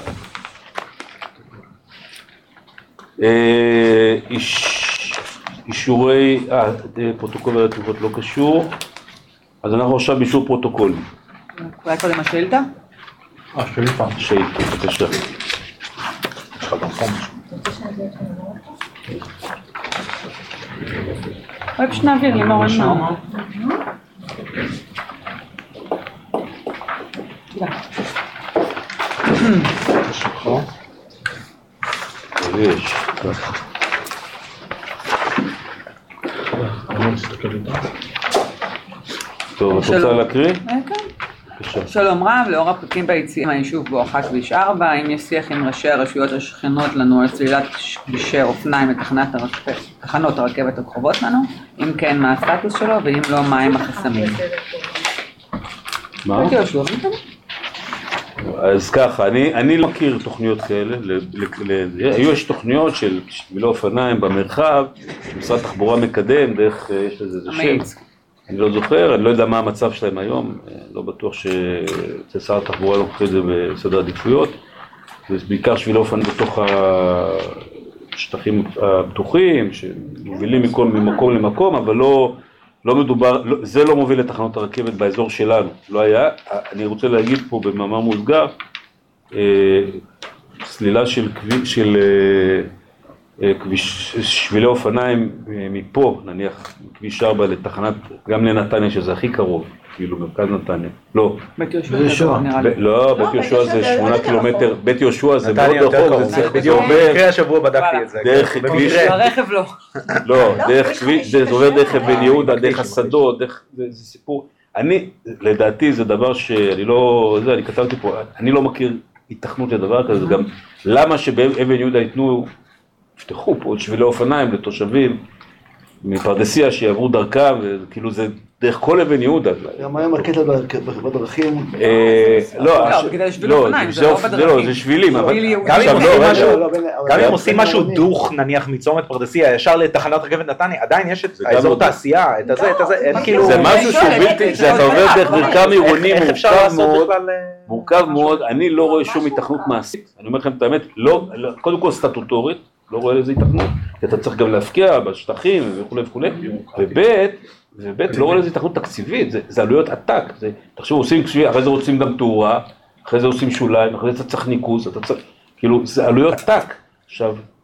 אישורי, פרוטוקול והתגובות לא קשור, אז אנחנו עכשיו באישור פרוטוקולים. אולי קודם השאילתה? שאילתה, בבקשה. אולי פשוט נעביר לי מורן מה. יש. טוב, את רוצה להקריא? כן. שלום רב, לאור הפקקים ביציאים מהיישוב בואכה כביש 4, האם יש שיח עם ראשי הרשויות השכנות לנו על סלילת כבישי אופניים לתחנות הרכבת הקרובות לנו? אם כן, מה הסטטוס שלו, ואם לא, מה הם החסמים? מה? אז ככה, אני לא מכיר תוכניות כאלה, יש תוכניות של שבילי אופניים במרחב, שמשרד התחבורה מקדם, דרך, יש לזה שם. אני לא זוכר, אני לא יודע מה המצב שלהם היום, לא בטוח ששר התחבורה לא לוקח את זה בסדר עדיפויות, זה בעיקר שבילי אופן בתוך השטחים הפתוחים, שמובילים ממקום למקום, אבל לא מדובר, זה לא מוביל לתחנות הרכבת באזור שלנו, לא היה. אני רוצה להגיד פה במאמר מוסגר, סלילה של שבילי אופניים מפה, נניח כביש 4 לתחנת, גם לנתניה שזה הכי קרוב, כאילו מרכז נתניה, לא. בית יהושע. לא, בית יהושע זה 8 קילומטר, בית יהושע זה מאוד רחוק, זה צריך בדיוק, אחרי השבוע בדקתי את זה. דרך כביש. ברכב לא. לא, דרך כביש, זה עובר דרך בן יהודה, דרך השדות, זה סיפור. אני, לדעתי זה דבר שאני לא, אני כתבתי פה, אני לא מכיר התכנות לדבר כזה, גם למה שבאבן יהודה ייתנו, יפתחו פה עוד שבילי אופניים לתושבים מפרדסיה שיעברו דרכה, וכאילו זה דרך כל אבן יהודה. גם היום הקטע בדרכים. לא, זה שבילים. גם אם עושים משהו דוך, נניח מצומת פרדסיה, ישר לתחנת רכבת נתניה, עדיין יש את האזור תעשייה, את הזה, אין כאילו... זה משהו שהוא בלתי, זה אתה עובר דרך מרקם עירוני מורכב מאוד, אני לא רואה שום התכנות מעשית, אני אומר לכם את האמת, קודם כל סטטוטורית, לא רואה לזה התכנות, כי אתה צריך גם להפקיע בשטחים וכו', וב' לא רואה לזה התכנות תקציבית, זה עלויות עתק, תחשבו, עושים כביש, אחרי זה רוצים גם תאורה, אחרי זה עושים שוליים, אחרי זה אתה צריך ניקוז, אתה צריך, כאילו, זה עלויות עתק. עכשיו,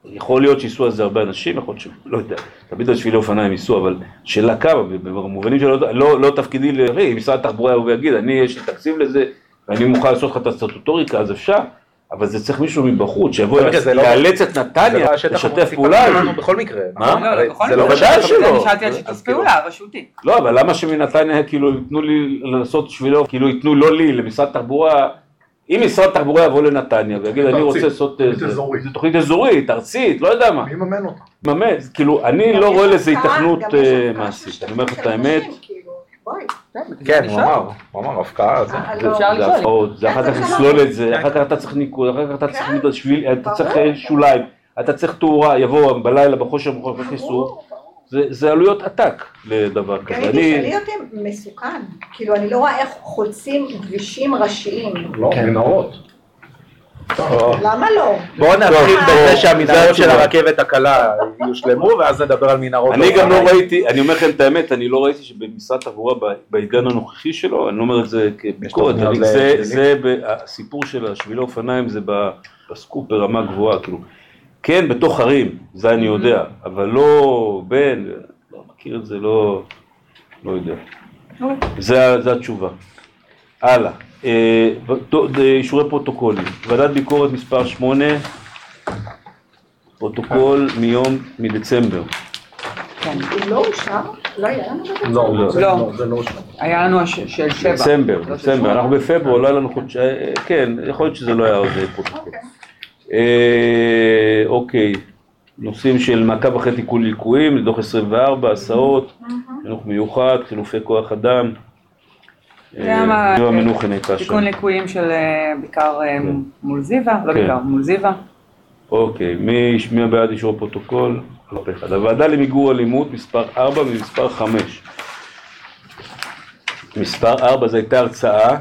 יכול להיות שיסו על זה הרבה אנשים, יכול להיות שלא יודע, תמיד על שבילי אופניים ייסו, אבל שאלה כמה, במובנים שלא לא תפקידי להרי, אם משרד התחבורה יבוא ויגיד, אני יש לי תקציב לזה, ואני מוכן לעשות לך את הסטטוטוריקה, אז אפשר, אבל זה צריך מישהו מבחוץ, שיבוא לאלץ את נתניה, לשתף פעולה. בכל מקרה. מה? זה לא ודאי שלא. אני שאלתי על שיתוף פעולה, רשותי. לא, אבל למה שמנתניה כאילו ייתנו לי לעשות שבילו, כאילו ייתנו לא לי, למשרד תחבורה, אם משרד תחבורה יבוא לנתניה ויגיד אני רוצה לעשות תוכנית אזורית, ארצית, לא יודע מה. מי מממן אותה? מממן, כאילו אני לא רואה לזה התכנות מעשית, אני אומר לך את האמת. כן, הוא אמר, הפקעה, זה אחר כך לסלול את זה, אחר כך אתה צריך ניקוד, אחר כך אתה צריך ניקוד שביל, אתה צריך שוליים, אתה צריך תאורה, יבוא בלילה בחושר חיסור, זה עלויות עתק לדבר כזה. גם תשאלי אותי מסוכן, כאילו אני לא רואה איך חוצים כבישים ראשיים. לא, מנהרות. למה לא? בואו נתחיל בזה שהמנהרות של הרכבת הקלה יושלמו ואז נדבר על מנהרות. אני גם לא ראיתי, אני אומר לכם את האמת, אני לא ראיתי שבמשרד התחבורה בעידן הנוכחי שלו, אני לא אומר את זה כביקורת, זה הסיפור של השבילי אופניים זה בסקופ ברמה גבוהה, כאילו, כן בתוך ערים, זה אני יודע, אבל לא בין, לא מכיר את זה, לא יודע, זה התשובה. הלאה. אישורי פרוטוקולים, ועדת ביקורת מספר 8, פרוטוקול מדצמבר. כן, הוא לא אושר? לא היה לנו בדצמבר? לא, זה לא אושר. היה לנו של 7. דצמבר, אנחנו בפברואר, לא היה לנו חודש, כן, יכול להיות שזה לא היה עוד פרוטוקול. אוקיי, נושאים של מעקב אחרי תיקון ליקויים, לדוח 24, הסעות, חינוך מיוחד, חילופי כוח אדם. תיקון ליקויים של בעיקר מול זיווה, לא בעיקר, מול זיווה. אוקיי, מי בעד אישור הפרוטוקול? הוועדה למיגור אלימות, מספר 4 ומספר 5. מספר 4 זו הייתה הרצאה,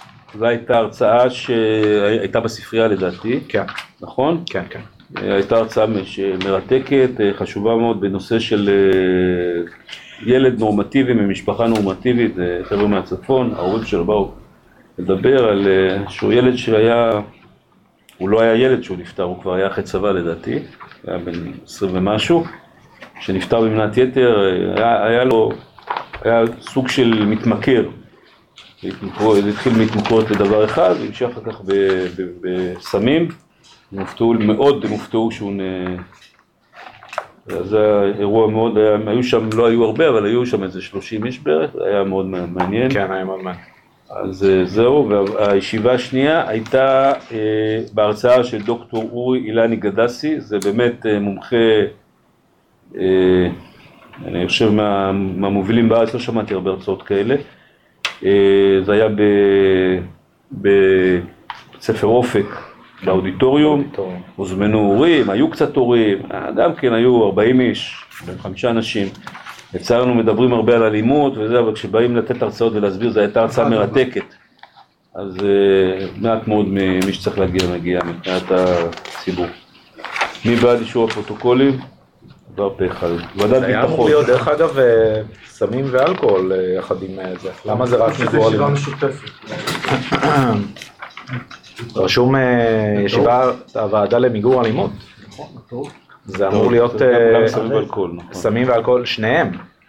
שהייתה בספרייה לדעתי, נכון? כן, כן. הייתה הרצאה מרתקת, חשובה מאוד בנושא של ילד נורמטיבי ממשפחה נורמטיבית, חבר'ה מהצפון, ההורים שלו באו לדבר על שהוא ילד הוא לא היה ילד שהוא נפטר, הוא כבר היה אחרי צבא לדעתי, היה בן 20 ומשהו, שנפטר במנת יתר, היה סוג של מתמכר, זה התחיל מהתמכרות לדבר אחד, והמשיך אחר כך בסמים, מאוד מופתעו שהוא זה אירוע מאוד, היו שם, לא היו הרבה, אבל היו שם איזה 30 איש בערך, זה היה מאוד מעניין. כן, היה מאוד מעניין. אז זהו, והישיבה השנייה הייתה בהרצאה של דוקטור אורי אילני גדסי, זה באמת מומחה, אני חושב מהמובילים בארץ, לא שמעתי הרבה הרצאות כאלה, זה היה בספר אופק, באודיטוריום, הוזמנו הורים, היו קצת הורים, גם כן היו 40 איש, 5 אנשים. יצרנו מדברים הרבה על אלימות וזה, אבל כשבאים לתת הרצאות ולהסביר, זו הייתה הרצאה מרתקת. אז מעט מאוד מי שצריך מגיע מבחינת הציבור. מי בעד אישור הפרוטוקולים? דבר פה אחד. זה היה אמור להיות דרך אגב סמים ואלכוהול יחד עם זה. למה זה רק מיגור אלימות? רשום ישיבה הוועדה למיגור אלימות. זה אמור להיות סמים ואלכוהול, שניהם.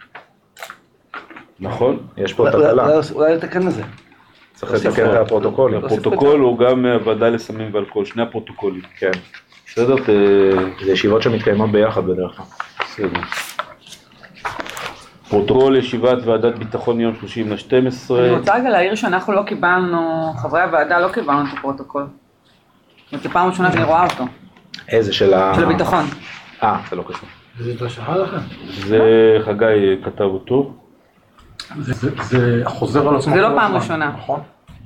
נכון? יש פה תקלה. אולי לתקן לזה. צריך לתקן את הפרוטוקולים. הפרוטוקול הוא גם הוועדה לסמים ואלכוהול, שני הפרוטוקולים. כן. בסדר? זה ישיבות שמתקיימות ביחד בדרך כלל. בסדר. פרוטוקול ישיבת ועדת ביטחון מיום 30/12. אני רוצה רגע להעיר שאנחנו לא קיבלנו, חברי הוועדה לא קיבלנו את הפרוטוקול. זאת פעם ראשונה שאני רואה אותו. איזה של הביטחון. זה לא קשור. זה לא שחר לכם? זה חגי כתב אותו. זה חוזר על עצמו. זה לא פעם ראשונה. נכון.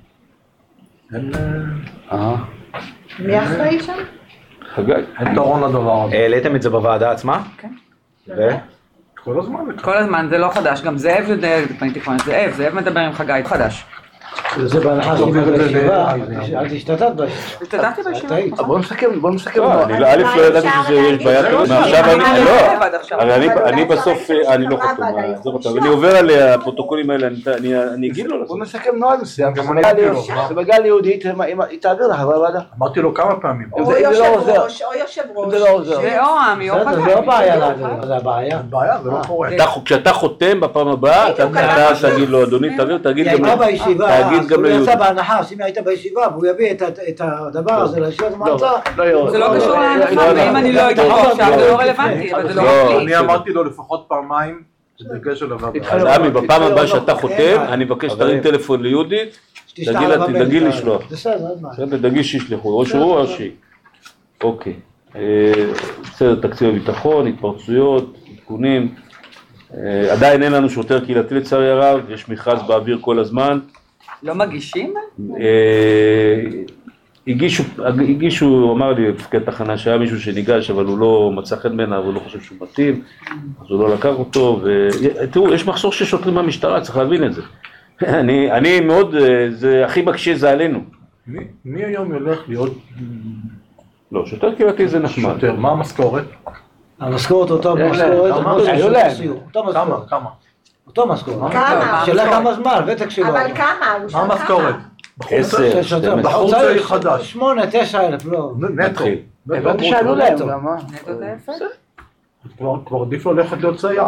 מי אחראי שם? חגי. אין תורון לדבר הזה. העליתם את זה בוועדה עצמה? כן. כל הזמן. כל הזמן, זה לא חדש. גם זאב יודע, פניתי כבר, זאב מדבר עם חגי, חדש. זה בהנחה שעשינו בישיבה, אל תשתתף בישיבה. השתתפתי בישיבה. בוא נסכם. אני לא ידעתי שיש בעיה כזאת, מעכשיו אני בסוף, אני לא חותם, אני עובר על הפרוטוקולים האלה, אני אגיד לו. בוא נסכם נוהל מסוים, זה בגלל יהודית, היא תעביר לך בוועדה. אמרתי לו כמה פעמים. או יושב ראש, או יושב ראש. זה לא עוזר. זה או עמי או בסדר, חגי. זה לא בעיה, זה הבעיה. בעיה, זה לא קורה. כשאתה חותם בפעם הבאה, אתה תגיד לו, אדוני, תגיד היא הייתה בישיבה, גם הוא ליהודי. יצא בהנחה, אם הייתה בישיבה והוא יביא את הדבר הזה לישיבת המועצה. זה לא קשור להנחה, ואם אני לא אגיד פה עכשיו זה לא רלוונטי, אבל זה לא מפליט. אני אמרתי לו לפחות פעמיים, בדגש על הוועדה. אז עמי, בפעם הבאה שאתה חותם, אני מבקש שתרים טלפון ליהודית, תגיד לשלוח. תגיד שישלחו, או שהוא או שהיא. אוקיי. בסדר, תקציב הביטחון, התפרצויות, עדכונים. עדיין אין לנו שוטר קהילתי לצערי הרב, יש מכרז באוויר כל הזמן. לא מגישים? הגישו, אמר לי מפקד תחנה שהיה מישהו שניגש אבל הוא לא מצא חן בעיניו, הוא לא חושב שהוא מתאים, אז הוא לא לקח אותו, ותראו, יש מחסור של שוטרים במשטרה, צריך להבין את זה. אני מאוד, זה הכי מקשה זה עלינו. מי היום ילך להיות לא, שוטר קהילתי זה נחמד. שוטר? מה המשכורת? המשכורת אותו משכורת, כמה? אותו משכורת. כמה? שאלה כמה זמן, ותק שלו. אבל כמה? הוא מה המשכורת? 10, 12. בחור צעיר חדש. 8-9 אלף, לא. נטו. הבנתי שעלו להם גם, נטו זה יפה? כבר עדיף ללכת להיות סייע.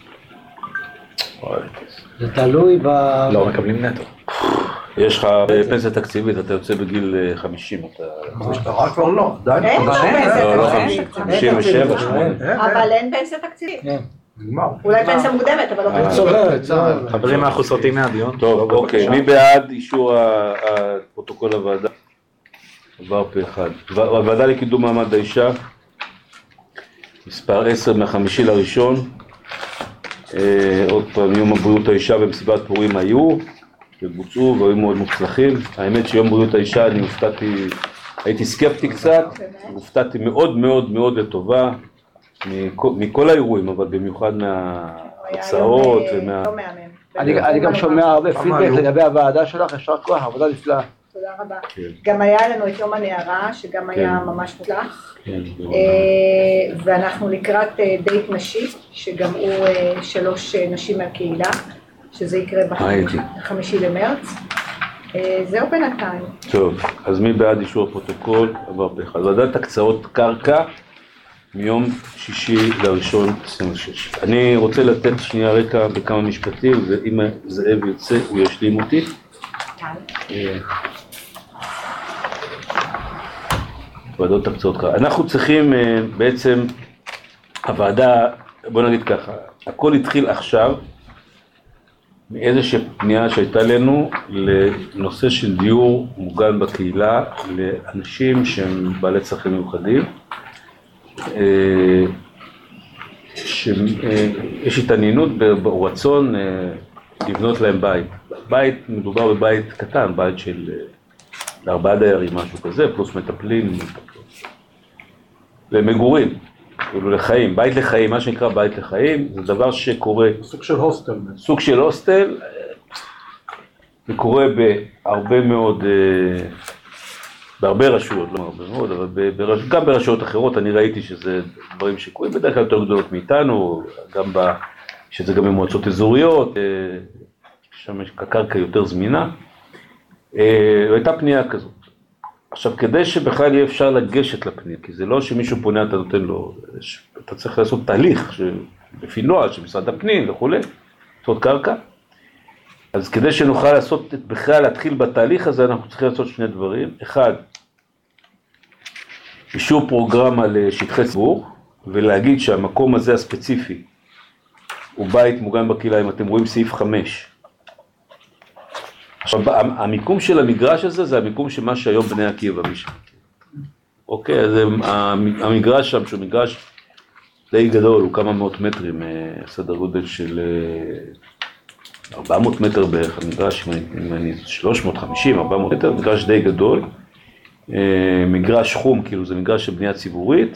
זה תלוי ב... לא מקבלים נטו. יש לך פנסיה תקציבית, אתה יוצא בגיל 50, אתה... המשטרה כבר לא, עדיין. אין לו פנסיה תקציבית. 57, 8. אבל אין פנסיה תקציבית. נגמר. אולי פנסיה מוקדמת, אבל לא פנסיה. חברים, אנחנו סוטים מהדיון. טוב, אוקיי, מי בעד אישור הפרוטוקול הוועדה? עבר פה אחד. הוועדה לקידום מעמד האישה, מספר 10 מה-5/1. עוד פעם, יום הבריאות האישה במסיבת פורים היו ובוצעו והיו מאוד מוצלחים. האמת שיום בריאות האישה אני הופתעתי, הייתי סקפטי קצת, הופתעתי מאוד מאוד מאוד לטובה מכל האירועים, אבל במיוחד מההצעות ומה... אני גם שומע הרבה פידבק לגבי הוועדה שלך, ישר כוח, עבודה נפלאה. תודה רבה. גם היה לנו את יום הנערה, שגם היה ממש מוצלח. ואנחנו לקראת דייט נשי, שגם הוא 3 נשים מהקהילה, שזה יקרה ב5 למרץ. זהו בינתיים. טוב, אז מי בעד אישור הפרוטוקול? עבר פה אחד. ועדת הקצאות קרקע מיום 6/1/26. אני רוצה לתת שנייה רקע בכמה משפטים, ואם זאב יוצא הוא ישלים אותי. ועדות הקצאות קרקע. אנחנו צריכים בעצם, הוועדה, בוא נגיד ככה, הכל התחיל עכשיו מאיזושהי פנייה שהייתה לנו לנושא של דיור מוגן בקהילה לאנשים שהם בעלי צרכים מיוחדים. שיש התעניינות ברצון לבנות להם בית. בית, מדובר בבית קטן, בית של 4 דיירים, משהו כזה, פלוס מטפלים, למגורים, כאילו לחיים, בית לחיים, מה שנקרא בית לחיים, זה דבר שקורה... סוג של הוסטל. סוג של הוסטל, זה קורה בהרבה מאוד, בהרבה רשויות, לא הרבה מאוד, אבל גם ברשויות אחרות אני ראיתי שזה דברים שקורים בדרך כלל יותר גדולות מאיתנו, שזה גם במועצות אזוריות, שם הקרקע יותר זמינה, והייתה פנייה כזאת. עכשיו, כדי שבכלל יהיה אפשר לגשת לפנייה, כי זה לא שמישהו פונה, אתה נותן לו, אתה צריך לעשות תהליך, לפי נוהל של משרד הפנים וכו', לעשות קרקע. אז כדי שנוכל לעשות, בכלל להתחיל בתהליך הזה, אנחנו צריכים לעשות 2 דברים. 1, אישור פרוגרמה לשטחי ציבור, ולהגיד שהמקום הזה הספציפי הוא בית מוגן בקהילה, אם אתם רואים סעיף 5. עכשיו, המיקום של המגרש הזה זה המיקום של מה שהיום בני עקיבא מישהו. אוקיי, אז המגרש שם, שהוא מגרש די גדול, הוא כמה מאות מטרים, סדר גודל של 400 מטר בערך, המגרש, 350, 400 מטר, מגרש די גדול, מגרש חום, כאילו זה מגרש של בנייה ציבורית,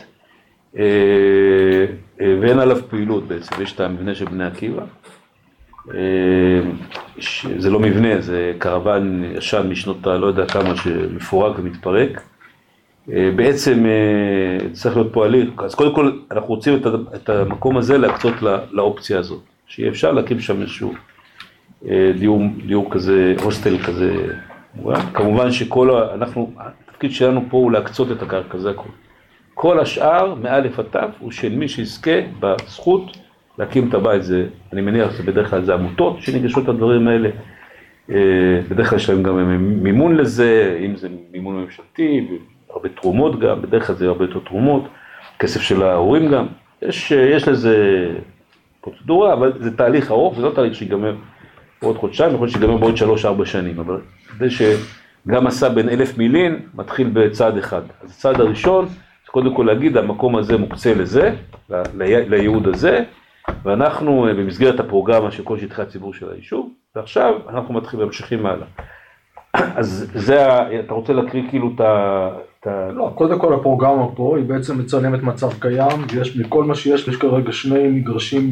ואין עליו פעילות בעצם, יש את המבנה של בני עקיבא. זה לא מבנה, זה קרוון ישן משנות לא יודע כמה שמפורק ומתפרק. בעצם צריך להיות פה הליך, אז קודם כל אנחנו רוצים את המקום הזה להקצות לאופציה הזאת, שיהיה אפשר להקים שם איזשהו דיור כזה, הוסטל כזה, כמובן התפקיד שלנו פה הוא להקצות את הקרקע, זה הכל. כל השאר, מאלף עד תו, הוא של מי שיזכה בזכות להקים את הבית, אני מניח שבדרך כלל זה עמותות שניגשות את הדברים האלה, בדרך כלל יש להם גם מימון לזה, אם זה מימון ממשלתי, הרבה תרומות גם, בדרך כלל זה הרבה יותר תרומות, כסף של ההורים גם, יש לזה פרוצדורה, אבל זה תהליך ארוך, זה לא תהליך שיגמר בעוד חודשיים, יכול להיות שיגמר בעוד 3-4 שנים, אבל זה שגם עשה בין 1,000 מילין, מתחיל בצעד אחד. אז הצעד הראשון, זה קודם כל להגיד, המקום הזה מוקצה לזה, לייעוד הזה, ואנחנו במסגרת הפרוגרמה של כל שטחי הציבור של היישוב, ועכשיו אנחנו ממשיכים הלאה. אז אתה רוצה להקריא כאילו לא, קודם כל הפרוגרמה פה היא בעצם מצלמת מצב קיים, ויש מכל מה שיש, יש כרגע 2 מגרשים,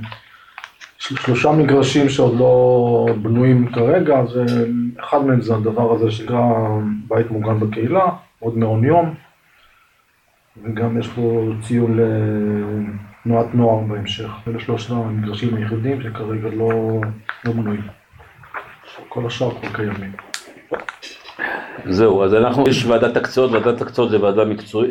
3 מגרשים שעוד לא בנויים כרגע, אז אחד מהם זה הדבר הזה שנקרא בית מוגן בקהילה, עוד מעון יום, וגם יש פה ציון לתנועת נוער בהמשך, אלה 3 המגרשים היחידים שכרגע לא בנויים, כל השאר כבר קיימים. זהו, אז יש ועדת הקצאות, ועדת הקצאות זה ועדה מקצועית,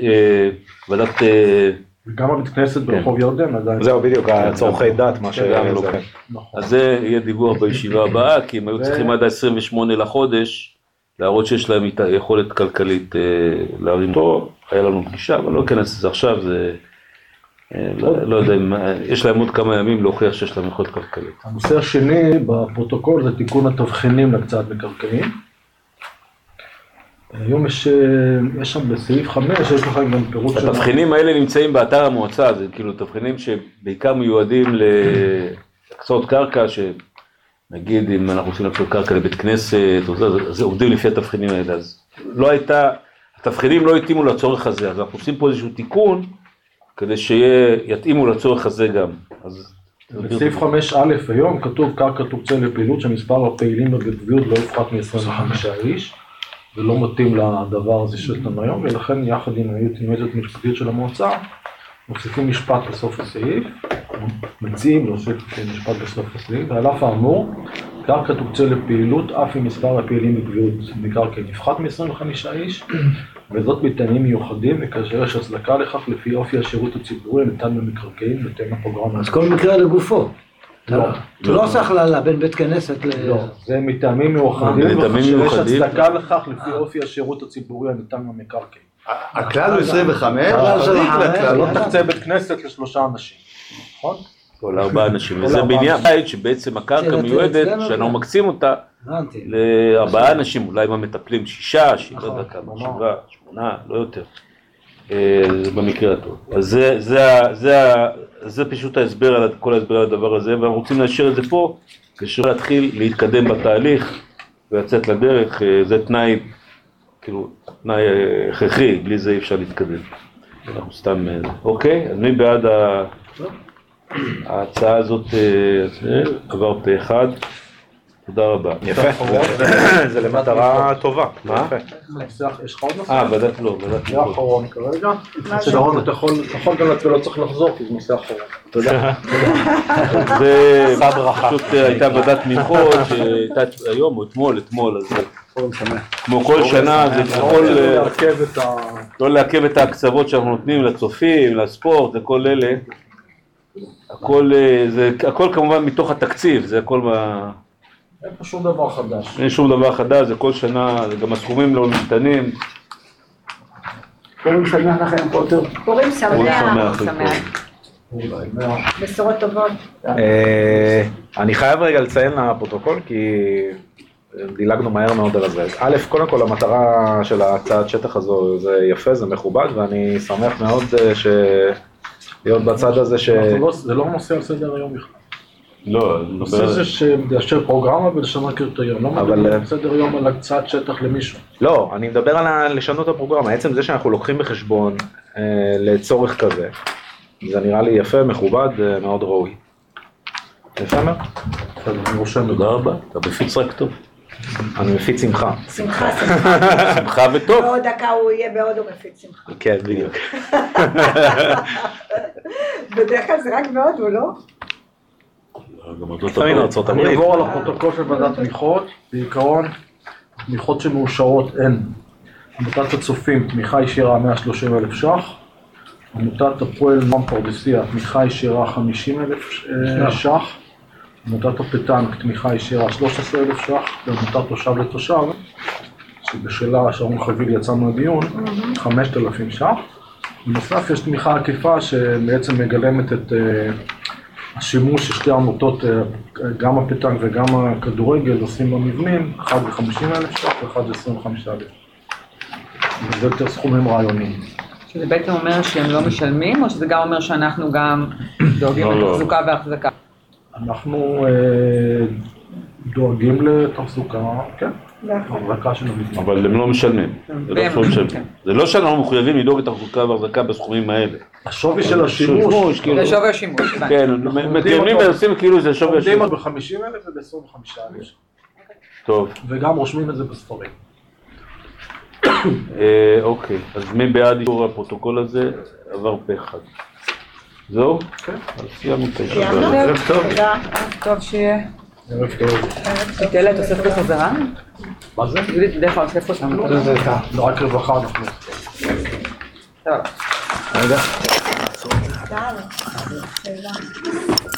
וגם הבית כנסת ברחוב ירדן עדיין. זהו בדיוק, הצורכי דת, מה שגם לא כן. אז זה יהיה דיווח בישיבה הבאה, כי הם היו צריכים עד ה-28 לחודש, להראות שיש להם יכולת כלכלית להרים אותו, היה לנו פגישה, אבל לא אכנס לזה עכשיו, זה לא יודע, יש להם עוד כמה ימים להוכיח שיש להם יכולת כלכלית. הנושא השני בפרוטוקול זה תיקון התבחינים להקצאת מקרקעין. היום יש שם בסעיף 5, יש לך גם פירוט של... התבחינים האלה נמצאים באתר המועצה, זה כאילו תבחינים שבעיקר מיועדים להקצות קרקע, שנגיד אם אנחנו רוצים להקצות קרקע לבית כנסת, אז עובדים לפי התבחינים האלה, אז לא הייתה, התבחינים לא התאימו לצורך הזה, אז אנחנו עושים פה איזשהו תיקון, כדי שיתאימו לצורך הזה גם. בסעיף 5א היום כתוב קרקע תוקצה לפעילות שמספר הפעילים בגביעות לא יפחת מ-25 איש, ולא מתאים לדבר הזה שלנו היום, ולכן יחד עם היועצת המשפטית של המועצה, מוסיפים משפט בסוף הסעיף, מציעים להוסיף משפט בסוף הסעיף, ועל אף האמור, קרקע תוקצה לפעילות, אף אם מספר הפעילים בגביעות מקרקעין יפחת מ-25 איש, וזאת בתנאים מיוחדים, וכאשר יש הצדקה לכך לפי אופי השירות הציבורי הניתן במקרקעין, בהתאם לפרוגרמה. אז כל מקרה לגופו. אתה לא עושה הכללה בין בית כנסת ל... לא, זה מטעמים מיוחדים, וכאשר יש הצדקה לכך לפי אופי השירות הציבורי הניתן במקרקעין. הכלל הוא 25, לא תקצה בית כנסת ל3 אנשים, נכון? או ל4 אנשים, וזה בניין בית שבעצם הקרקע מיועדת, שאנחנו מקצים אותה ל4 אנשים, אולי מה מטפלים 6, לא יודע כמה, 7, 8, לא יותר. זה במקרה הטוב. אז זה פשוט ההסבר, כל ההסבר על הדבר הזה, ואנחנו רוצים להשאיר את זה פה, כדי להתחיל להתקדם בתהליך ולצאת לדרך, זה תנאי, כאילו, תנאי הכרחי, בלי זה אי אפשר להתקדם. אנחנו סתם, אוקיי, אז מי בעד ההצעה הזאת עבר פה אחד, תודה רבה. יפה, זה למטרה טובה. מה? יש לך עוד נושא? ועדת לא. זה האחרון כרגע. שרון, אתה יכול גם לא צריך לחזור, כי זה נושא האחרון. תודה. זה פשוט הייתה ועדת תמיכות שהייתה היום או אתמול, אז כמו כל שנה זה יכול לא לעכב את ההקצבות שאנחנו נותנים לצופים, לספורט, לכל אלה. הכל כמובן מתוך התקציב, זה הכל אין פה שום דבר חדש. אין שום דבר חדש, זה כל שנה, גם הסכומים לא משתנים. פורים שמח לכם פה טוב. פורים שמח. בשורות טובות. אני חייב רגע לציין לפרוטוקול, כי דילגנו מהר מאוד על זה. א', קודם כל המטרה של ההצעת שטח הזו זה יפה, זה מכובד, ואני שמח מאוד להיות בצד הזה זה לא נושא על סדר היום בכלל. לא, נושא זה לאשר פרוגרמה ולשנות קריטריון, לא מדבר על סדר יום על הקצאת שטח למישהו. לא, אני מדבר על לשנות הפרוגרמה, עצם זה שאנחנו לוקחים בחשבון לצורך כזה, זה נראה לי יפה, מכובד, מאוד ראוי. יפה מאוד? בסדר, אני רושם. תודה רבה, אתה מפיץ רק טוב. אני מפיץ שמחה. שמחה. שמחה וטוב. בעוד דקה הוא יהיה בעוד הוא מפיץ שמחה. כן, בדיוק. בדרך כלל זה רק בעוד, הוא לא? לפעמים ארצות אני הברית. אעבור על הפרוטוקול של ועדת תמיכות. בעיקרון, תמיכות שמאושרות הן עמותת הצופים, תמיכה ישירה 130,000 ש"ח, עמותת הפועל נועם פרדסיה, תמיכה ישירה 50,000 ש"ח, עמותת הפטנק, תמיכה ישירה 13,000 ש"ח, ועמותת תושב לתושב, שבשלה שרון חביל יצא מהדיון, 5,000 ש"ח. בנוסף יש תמיכה עקיפה שבעצם מגלמת את השימוש של שתי עמותות, גם הפטנק וגם הכדורגל עושים במבנים, אחד ב-50,000 ש"ח ואחד ב-25,000. וזה יותר סכומים רעיוניים. שזה בעצם אומר שהם לא משלמים, או שזה גם אומר שאנחנו גם דואגים לתחזוקה והחזקה? אנחנו דואגים לתחזוקה, כן, החזקה של המבנים. אבל הם לא משלמים. זה לא שאנחנו מחויבים לדאוג לתחזוקה והחזקה בסכומים האלה. השווי של השימוש. זה שווי השימוש. כן, מקיימים ועושים כאילו זה שווי השימוש. עומדים ב-50,000 וב-25,000. טוב. וגם רושמים את זה בספרים. אוקיי, אז מי בעד אישור הפרוטוקול הזה? עבר פה אחד. זהו? כן. אז סיימנו את הישיבה. ערב טוב. טוב שיהיה. ערב טוב. תתלה את אוסף בחזרה? מה זה? יהודית בדרך כלל אוסף אותם. לא רק רווחה אנחנו. טוב. רגע. שאלה.